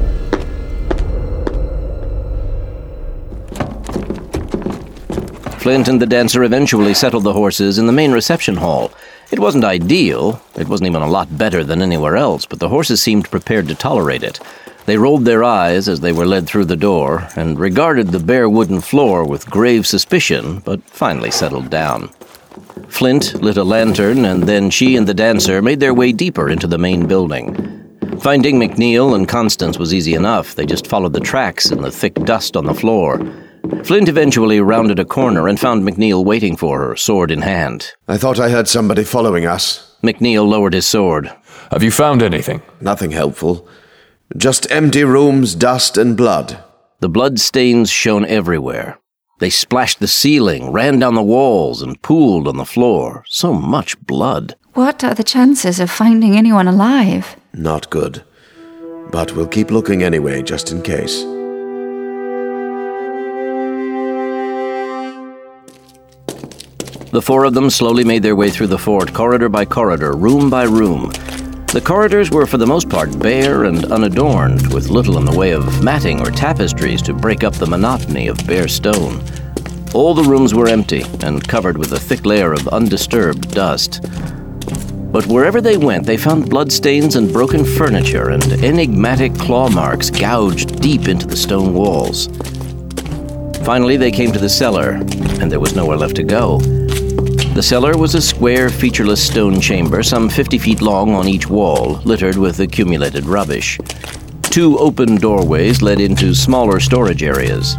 B: Flint and the Dancer eventually settled the horses in the main reception hall. It wasn't ideal. It wasn't even a lot better than anywhere else, but the horses seemed prepared to tolerate it. They rolled their eyes as they were led through the door and regarded the bare wooden floor with grave suspicion, but finally settled down. Flint lit a lantern, and then she and the Dancer made their way deeper into the main building. Finding McNeil and Constance was easy enough. They just followed the tracks in the thick dust on the floor. Flint eventually rounded a corner and found McNeil waiting for her, sword in hand.
C: I thought I heard somebody following us.
B: McNeil lowered his sword.
E: Have you found anything?
C: Nothing helpful. Just empty rooms, dust, and blood.
B: The blood stains shone everywhere. They splashed the ceiling, ran down the walls, and pooled on the floor. So much blood.
D: What are the chances of finding anyone alive?
C: Not good. But we'll keep looking anyway, just in case.
B: The four of them slowly made their way through the fort, corridor by corridor, room by room. The corridors were for the most part bare and unadorned, with little in the way of matting or tapestries to break up the monotony of bare stone. All the rooms were empty and covered with a thick layer of undisturbed dust. But wherever they went, they found bloodstains and broken furniture and enigmatic claw marks gouged deep into the stone walls. Finally, they came to the cellar, and there was nowhere left to go. The cellar was a square, featureless stone chamber, some fifty feet long on each wall, littered with accumulated rubbish. Two open doorways led into smaller storage areas.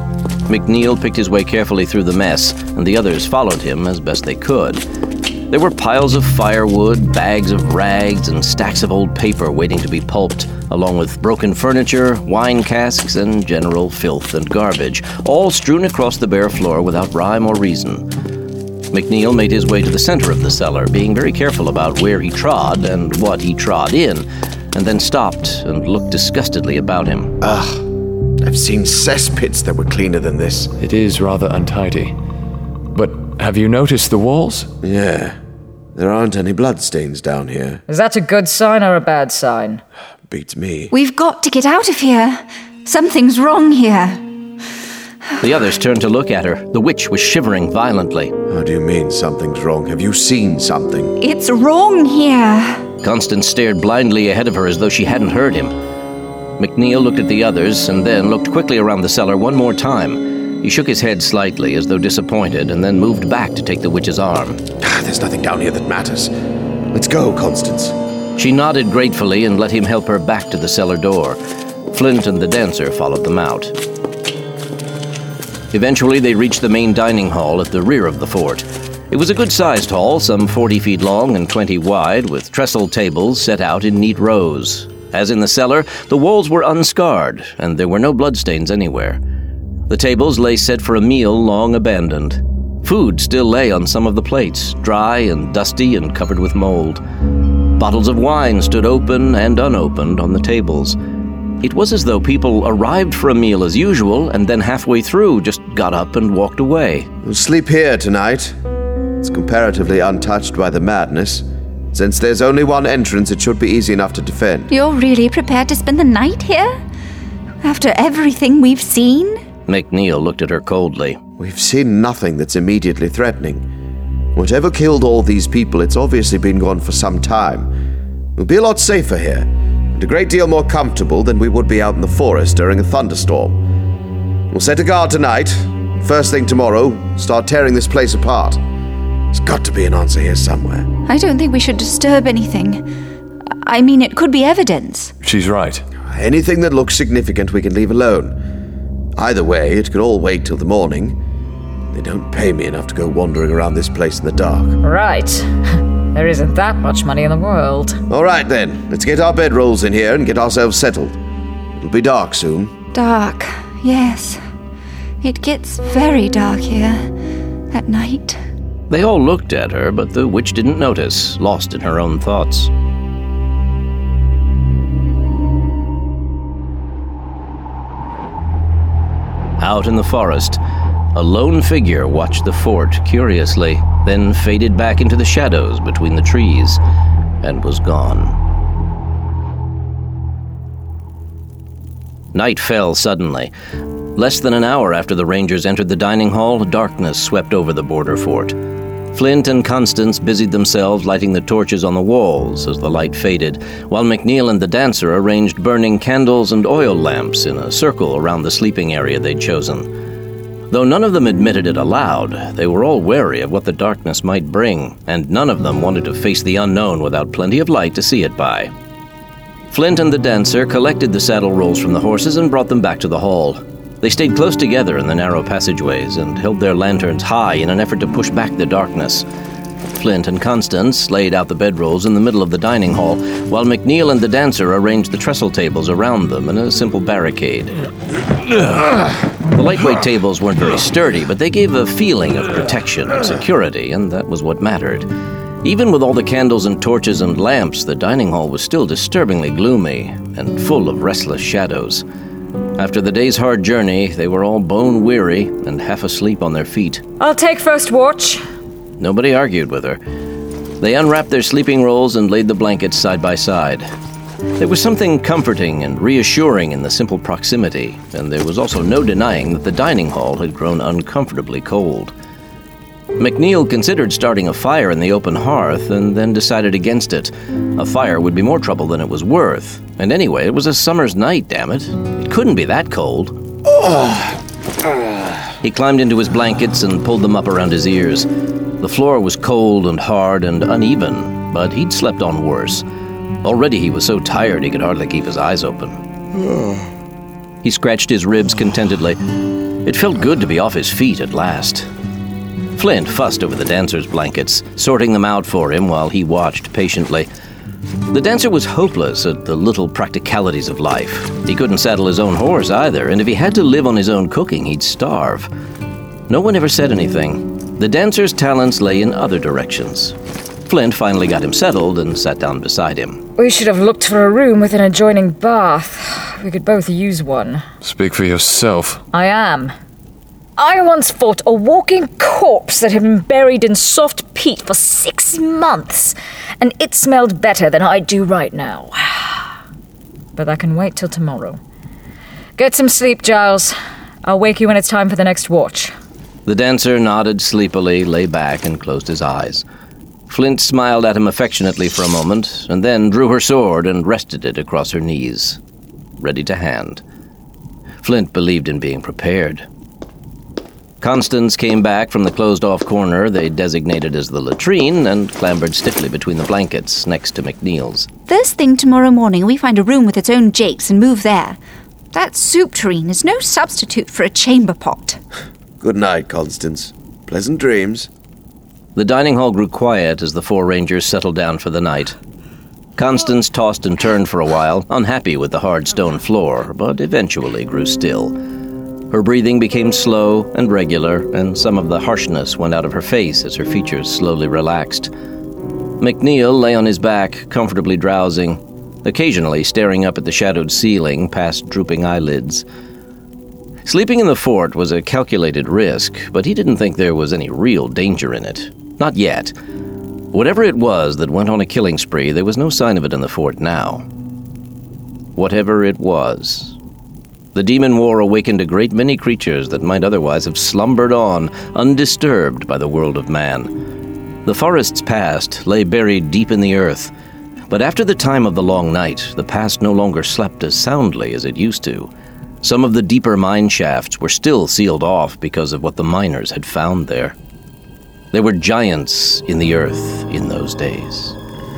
B: McNeil picked his way carefully through the mess, and the others followed him as best they could. There were piles of firewood, bags of rags, and stacks of old paper waiting to be pulped, along with broken furniture, wine casks, and general filth and garbage, all strewn across the bare floor without rhyme or reason. McNeil made his way to the center of the cellar, being very careful about where he trod and what he trod in, and then stopped and looked disgustedly about him.
C: Ugh, I've seen cesspits that were cleaner than this.
E: It is rather untidy. But have you noticed the walls?
C: Yeah, there aren't any bloodstains down here.
F: Is that a good sign or a bad sign?
C: Beats me.
D: We've got to get out of here. Something's wrong here.
B: The others turned to look at her. The witch was shivering violently.
C: How do you mean something's wrong? Have you seen something?
D: It's wrong here.
B: Constance stared blindly ahead of her as though she hadn't heard him. McNeil looked at the others and then looked quickly around the cellar one more time. He shook his head slightly as though disappointed and then moved back to take the witch's arm.
C: There's nothing down here that matters. Let's go, Constance.
B: She nodded gratefully and let him help her back to the cellar door. Flint and the Dancer followed them out. Eventually, they reached the main dining hall at the rear of the fort. It was a good-sized hall, some forty feet long and twenty wide, with trestle tables set out in neat rows. As in the cellar, the walls were unscarred, and there were no bloodstains anywhere. The tables lay set for a meal long abandoned. Food still lay on some of the plates, dry and dusty and covered with mold. Bottles of wine stood open and unopened on the tables. It was as though people arrived for a meal as usual and then halfway through just got up and walked away.
C: We'll sleep here tonight. It's comparatively untouched by the madness. Since there's only one entrance, it should be easy enough to defend.
D: You're really prepared to spend the night here? After everything we've seen?
B: McNeil looked at her coldly.
C: We've seen nothing that's immediately threatening. Whatever killed all these people, it's obviously been gone for some time. We'll be a lot safer here, and a great deal more comfortable than we would be out in the forest during a thunderstorm. We'll set a guard tonight. First thing tomorrow, start tearing this place apart. There's got to be an answer here somewhere.
D: I don't think we should disturb anything. I mean, it could be evidence.
E: She's right.
C: Anything that looks significant we can leave alone. Either way, it could all wait till the morning. They don't pay me enough to go wandering around this place in the dark.
F: Right. There isn't that much money in the world.
C: All right then, let's get our bedrolls in here and get ourselves settled. It'll be dark soon.
D: Dark, yes. It gets very dark here at night.
B: They all looked at her, but the witch didn't notice, lost in her own thoughts. Out in the forest, a lone figure watched the fort curiously, then faded back into the shadows between the trees, and was gone. Night fell suddenly. Less than an hour after the Rangers entered the dining hall, darkness swept over the border fort. Flint and Constance busied themselves lighting the torches on the walls as the light faded, while McNeil and the dancer arranged burning candles and oil lamps in a circle around the sleeping area they'd chosen. Though none of them admitted it aloud, they were all wary of what the darkness might bring, and none of them wanted to face the unknown without plenty of light to see it by. Flint and the dancer collected the saddle rolls from the horses and brought them back to the hall. They stayed close together in the narrow passageways and held their lanterns high in an effort to push back the darkness. Flint and Constance laid out the bedrolls in the middle of the dining hall, while McNeil and the dancer arranged the trestle tables around them in a simple barricade. The lightweight tables weren't very sturdy, but they gave a feeling of protection and security, and that was what mattered. Even with all the candles and torches and lamps, the dining hall was still disturbingly gloomy and full of restless shadows. After the day's hard journey, they were all bone-weary and half asleep on their feet.
F: I'll take first watch.
B: Nobody argued with her. They unwrapped their sleeping rolls and laid the blankets side by side. There was something comforting and reassuring in the simple proximity, and there was also no denying that the dining hall had grown uncomfortably cold. McNeil considered starting a fire in the open hearth and then decided against it. A fire would be more trouble than it was worth. And anyway, it was a summer's night, damn it. It couldn't be that cold. He climbed into his blankets and pulled them up around his ears. The floor was cold and hard and uneven, but he'd slept on worse. Already he was so tired he could hardly keep his eyes open. He scratched his ribs contentedly. It felt good to be off his feet at last. Flint fussed over the dancer's blankets, sorting them out for him while he watched patiently. The dancer was hopeless at the little practicalities of life. He couldn't saddle his own horse either, and if he had to live on his own cooking, he'd starve. No one ever said anything. The dancer's talents lay in other directions. Flint finally got him settled and sat down beside him.
F: We should have looked for a room with an adjoining bath. We could both use one.
E: Speak for yourself.
F: I am. I once fought a walking corpse that had been buried in soft peat for six months, and it smelled better than I do right now. But that can wait till tomorrow. Get some sleep, Giles. I'll wake you when it's time for the next watch.
B: The dancer nodded sleepily, lay back, and closed his eyes. Flint smiled at him affectionately for a moment, and then drew her sword and rested it across her knees, ready to hand. Flint believed in being prepared. Constance came back from the closed-off corner they designated as the latrine and clambered stiffly between the blankets next to McNeil's.
D: First thing tomorrow morning, we find a room with its own jakes and move there. That soup tureen is no substitute for a chamber pot.
C: Good night, Constance. Pleasant dreams.
B: The dining hall grew quiet as the four rangers settled down for the night. Constance tossed and turned for a while, unhappy with the hard stone floor, but eventually grew still. Her breathing became slow and regular, and some of the harshness went out of her face as her features slowly relaxed. McNeil lay on his back, comfortably drowsing, occasionally staring up at the shadowed ceiling past drooping eyelids. Sleeping in the fort was a calculated risk, but he didn't think there was any real danger in it. Not yet. Whatever it was that went on a killing spree, there was no sign of it in the fort now. Whatever it was. The demon war awakened a great many creatures that might otherwise have slumbered on, undisturbed by the world of man. The forest's past lay buried deep in the earth, but after the time of the long night, the past no longer slept as soundly as it used to. Some of the deeper mine shafts were still sealed off because of what the miners had found there. There were giants in the earth in those days.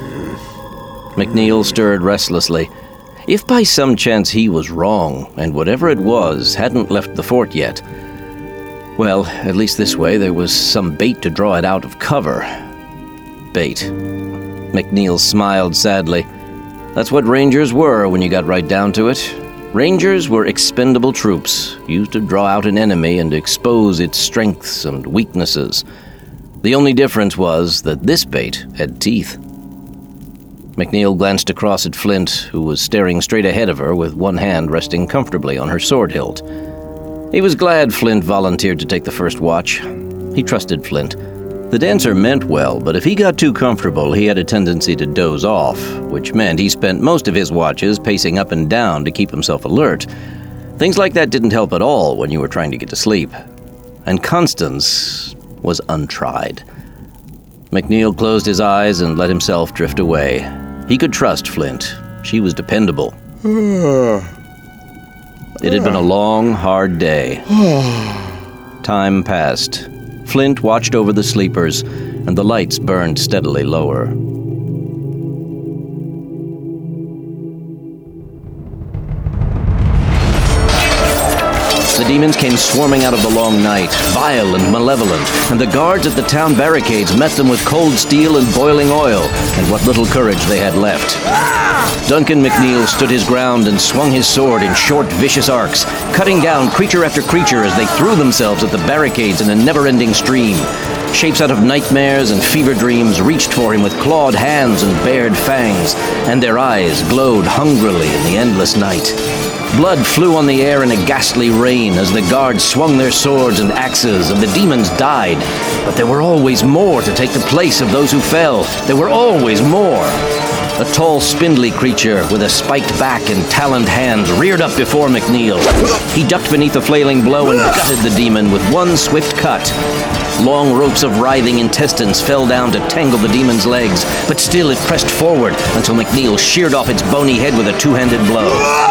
B: McNeil stirred restlessly. If by some chance he was wrong, and whatever it was hadn't left the fort yet, well, at least this way there was some bait to draw it out of cover. Bait. McNeil smiled sadly. That's what Rangers were when you got right down to it. Rangers were expendable troops, used to draw out an enemy and expose its strengths and weaknesses. The only difference was that this bait had teeth. McNeil glanced across at Flint, who was staring straight ahead of her with one hand resting comfortably on her sword hilt. He was glad Flint volunteered to take the first watch. He trusted Flint. The dancer meant well, but if he got too comfortable, he had a tendency to doze off, which meant he spent most of his watches pacing up and down to keep himself alert. Things like that didn't help at all when you were trying to get to sleep. And Constance was untried. McNeil closed his eyes and let himself drift away. He could trust Flint. She was dependable. It had been a long, hard day. Time passed. Flint watched over the sleepers, and the lights burned steadily lower. The demons came swarming out of the long night, vile and malevolent, and the guards at the town barricades met them with cold steel and boiling oil, and what little courage they had left. Duncan McNeil stood his ground and swung his sword in short, vicious arcs, cutting down creature after creature as they threw themselves at the barricades in a never-ending stream. Shapes out of nightmares and fever dreams reached for him with clawed hands and bared fangs, and their eyes glowed hungrily in the endless night. Blood flew on the air in a ghastly rain as the guards swung their swords and axes, and the demons died. But there were always more to take the place of those who fell. There were always more. A tall, spindly creature with a spiked back and taloned hands reared up before McNeil. He ducked beneath a flailing blow and gutted the demon with one swift cut. Long ropes of writhing intestines fell down to tangle the demon's legs, but still it pressed forward until McNeil sheared off its bony head with a two-handed blow.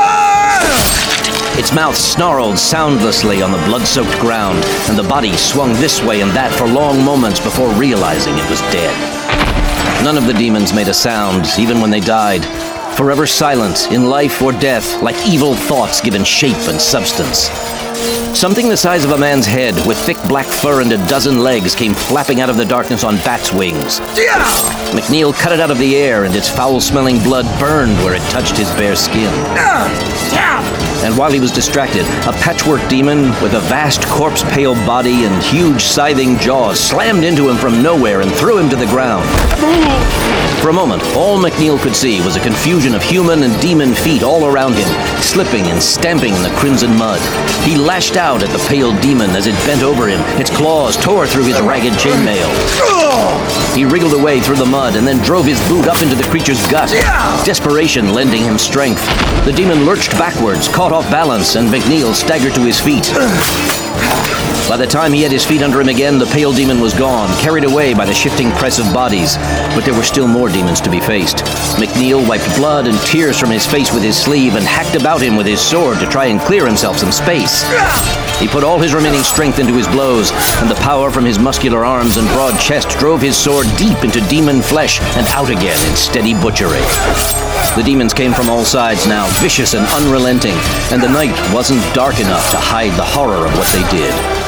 B: Its mouth snarled soundlessly on the blood-soaked ground, and the body swung this way and that for long moments before realizing it was dead. None of the demons made a sound, even when they died, forever silent in life or death, like evil thoughts given shape and substance. Something the size of a man's head, with thick black fur and a dozen legs, came flapping out of the darkness on bat's wings. McNeil cut it out of the air, and its foul-smelling blood burned where it touched his bare skin. And while he was distracted, a patchwork demon with a vast corpse-pale body and huge scything jaws slammed into him from nowhere and threw him to the ground. For a moment, all McNeil could see was a confusion of human and demon feet all around him, slipping and stamping in the crimson mud. He lashed out at the pale demon as it bent over him. Its claws tore through his ragged chainmail. He wriggled away through the mud and then drove his boot up into the creature's gut, desperation lending him strength. The demon lurched backwards, caught off balance, and McNeil staggered to his feet. By the time he had his feet under him again, the pale demon was gone, carried away by the shifting press of bodies. But there were still more demons to be faced. McNeil wiped blood and tears from his face with his sleeve and hacked about him with his sword to try and clear himself some space. He put all his remaining strength into his blows, and the power from his muscular arms and broad chest drove his sword deep into demon flesh and out again in steady butchery. The demons came from all sides now, vicious and unrelenting, and the night wasn't dark enough to hide the horror of what they did.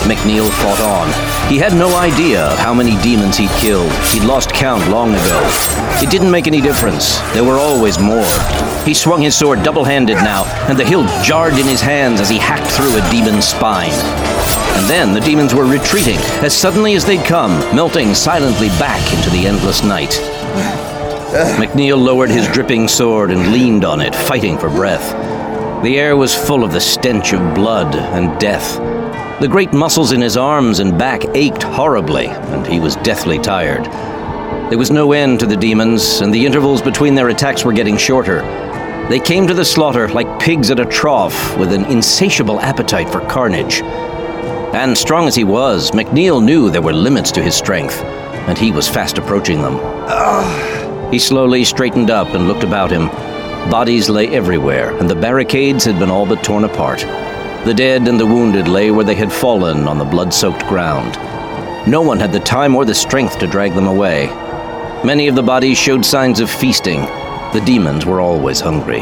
B: McNeil fought on. He had no idea of how many demons he'd killed. He'd lost count long ago. It didn't make any difference. There were always more. He swung his sword double-handed now, and the hilt jarred in his hands as he hacked through a demon's spine. And then the demons were retreating as suddenly as they'd come, melting silently back into the endless night. McNeil lowered his dripping sword and leaned on it, fighting for breath. The air was full of the stench of blood and death. The great muscles in his arms and back ached horribly, and he was deathly tired. There was no end to the demons, and the intervals between their attacks were getting shorter. They came to the slaughter like pigs at a trough, with an insatiable appetite for carnage. And strong as he was, McNeil knew there were limits to his strength, and he was fast approaching them. He slowly straightened up and looked about him. Bodies lay everywhere, and the barricades had been all but torn apart. The dead and the wounded lay where they had fallen on the blood-soaked ground. No one had the time or the strength to drag them away. Many of the bodies showed signs of feasting. The demons were always hungry.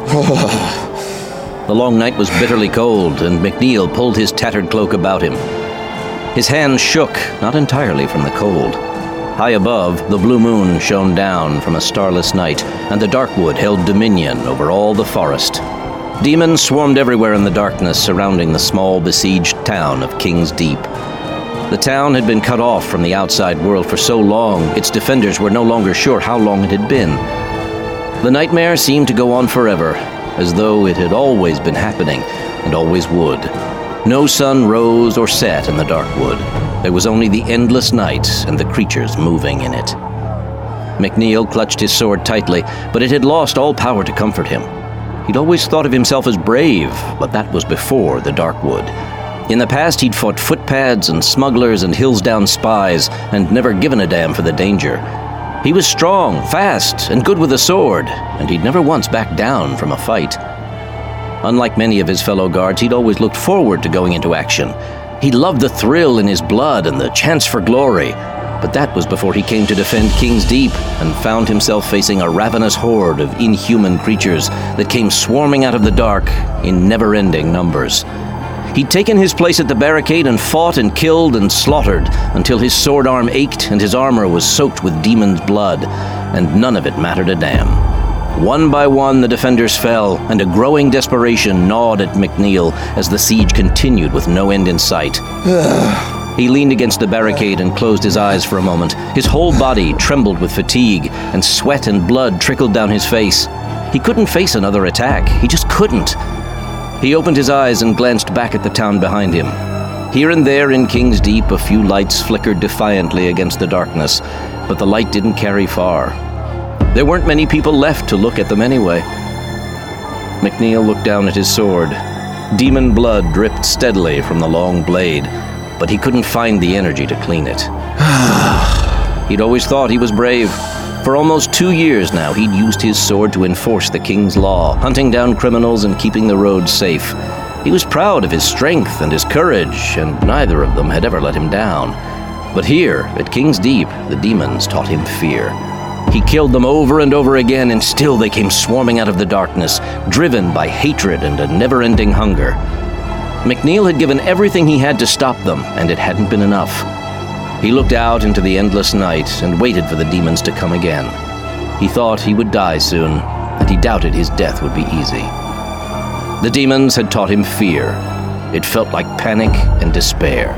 B: The long night was bitterly cold, and McNeil pulled his tattered cloak about him. His hands shook, not entirely from the cold. High above, the blue moon shone down from a starless night, and the Darkwood held dominion over all the forest. Demons swarmed everywhere in the darkness surrounding the small besieged town of King's Deep. The town had been cut off from the outside world for so long, its defenders were no longer sure how long it had been. The nightmare seemed to go on forever, as though it had always been happening, and always would. No sun rose or set in the Darkwood. There was only the endless night and the creatures moving in it. McNeil clutched his sword tightly, but it had lost all power to comfort him. He'd always thought of himself as brave, but that was before the Darkwood. In the past, he'd fought footpads and smugglers and Hillsdown spies, and never given a damn for the danger. He was strong, fast, and good with a sword, and he'd never once backed down from a fight. Unlike many of his fellow guards, he'd always looked forward to going into action. He loved the thrill in his blood and the chance for glory, but that was before he came to defend King's Deep and found himself facing a ravenous horde of inhuman creatures that came swarming out of the dark in never-ending numbers. He'd taken his place at the barricade and fought and killed and slaughtered until his sword arm ached and his armor was soaked with demon's blood, and none of it mattered a damn. One by one, the defenders fell, and a growing desperation gnawed at McNeil as the siege continued with no end in sight. He leaned against the barricade and closed his eyes for a moment. His whole body trembled with fatigue, and sweat and blood trickled down his face. He couldn't face another attack. He just couldn't. He opened his eyes and glanced back at the town behind him. Here and there in King's Deep, a few lights flickered defiantly against the darkness, but the light didn't carry far. There weren't many people left to look at them anyway. McNeil looked down at his sword. Demon blood dripped steadily from the long blade, but he couldn't find the energy to clean it. He'd always thought he was brave. For almost two years now, he'd used his sword to enforce the king's law, hunting down criminals and keeping the roads safe. He was proud of his strength and his courage, and neither of them had ever let him down. But here, at King's Deep, the demons taught him fear. He killed them over and over again, and still they came swarming out of the darkness, driven by hatred and a never-ending hunger. McNeil had given everything he had to stop them, and it hadn't been enough. He looked out into the endless night and waited for the demons to come again. He thought he would die soon, and he doubted his death would be easy. The demons had taught him fear. It felt like panic and despair.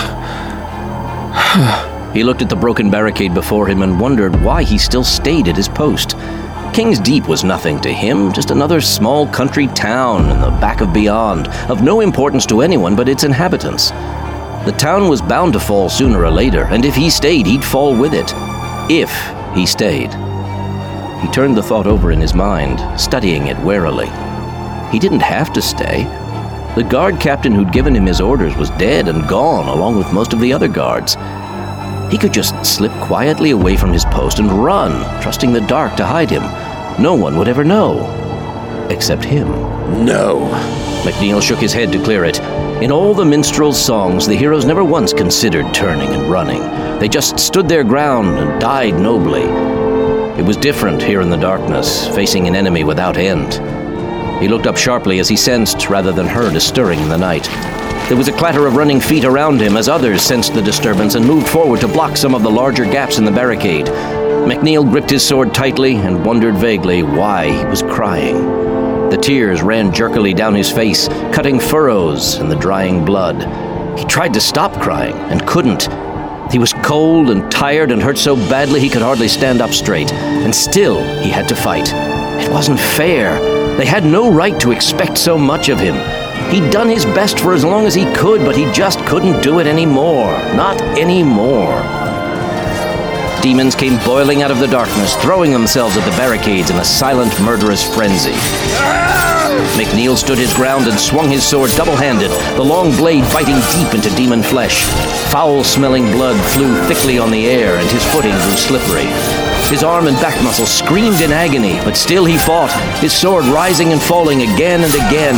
B: He looked at the broken barricade before him and wondered why he still stayed at his post. King's Deep was nothing to him, just another small country town in the back of beyond, of no importance to anyone but its inhabitants. The town was bound to fall sooner or later, and if he stayed, he'd fall with it. If he stayed. He turned the thought over in his mind, studying it warily. He didn't have to stay. The guard captain who'd given him his orders was dead and gone, along with most of the other guards. He could just slip quietly away from his post and run, trusting the dark to hide him. No one would ever know. Except him.
C: No.
B: McNeil shook his head to clear it. In all the minstrels' songs, the heroes never once considered turning and running. They just stood their ground and died nobly. It was different here in the darkness, facing an enemy without end. He looked up sharply as he sensed, rather than heard, a stirring in the night. There was a clatter of running feet around him as others sensed the disturbance and moved forward to block some of the larger gaps in the barricade. McNeil gripped his sword tightly and wondered vaguely why he was crying. The tears ran jerkily down his face, cutting furrows in the drying blood. He tried to stop crying and couldn't. He was cold and tired and hurt so badly he could hardly stand up straight, and still he had to fight. It wasn't fair. They had no right to expect so much of him. He'd done his best for as long as he could, but he just couldn't do it anymore. Not anymore. Demons came boiling out of the darkness, throwing themselves at the barricades in a silent, murderous frenzy. McNeil stood his ground and swung his sword double-handed, the long blade biting deep into demon flesh. Foul-smelling blood flew thickly on the air, and his footing grew slippery. His arm and back muscles screamed in agony, but still he fought, his sword rising and falling again and again.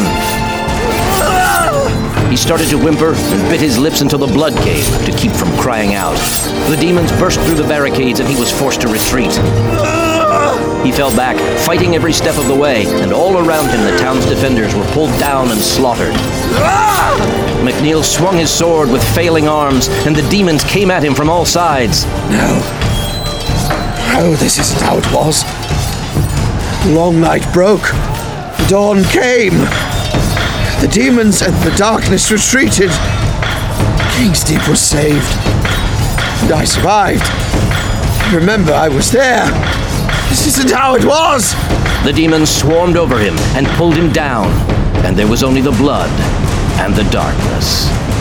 B: He started to whimper and bit his lips until the blood came to keep from crying out. The demons burst through the barricades and he was forced to retreat. He fell back, fighting every step of the way, and all around him the town's defenders were pulled down and slaughtered. McNeil swung his sword with failing arms, and the demons came at him from all sides.
C: No. No, this isn't how it was. The long night broke. The dawn came. The demons and the darkness retreated. King's Deep was saved. And I survived. Remember, I was there. This isn't how it was!
B: The demons swarmed over him and pulled him down, and there was only the blood and the darkness.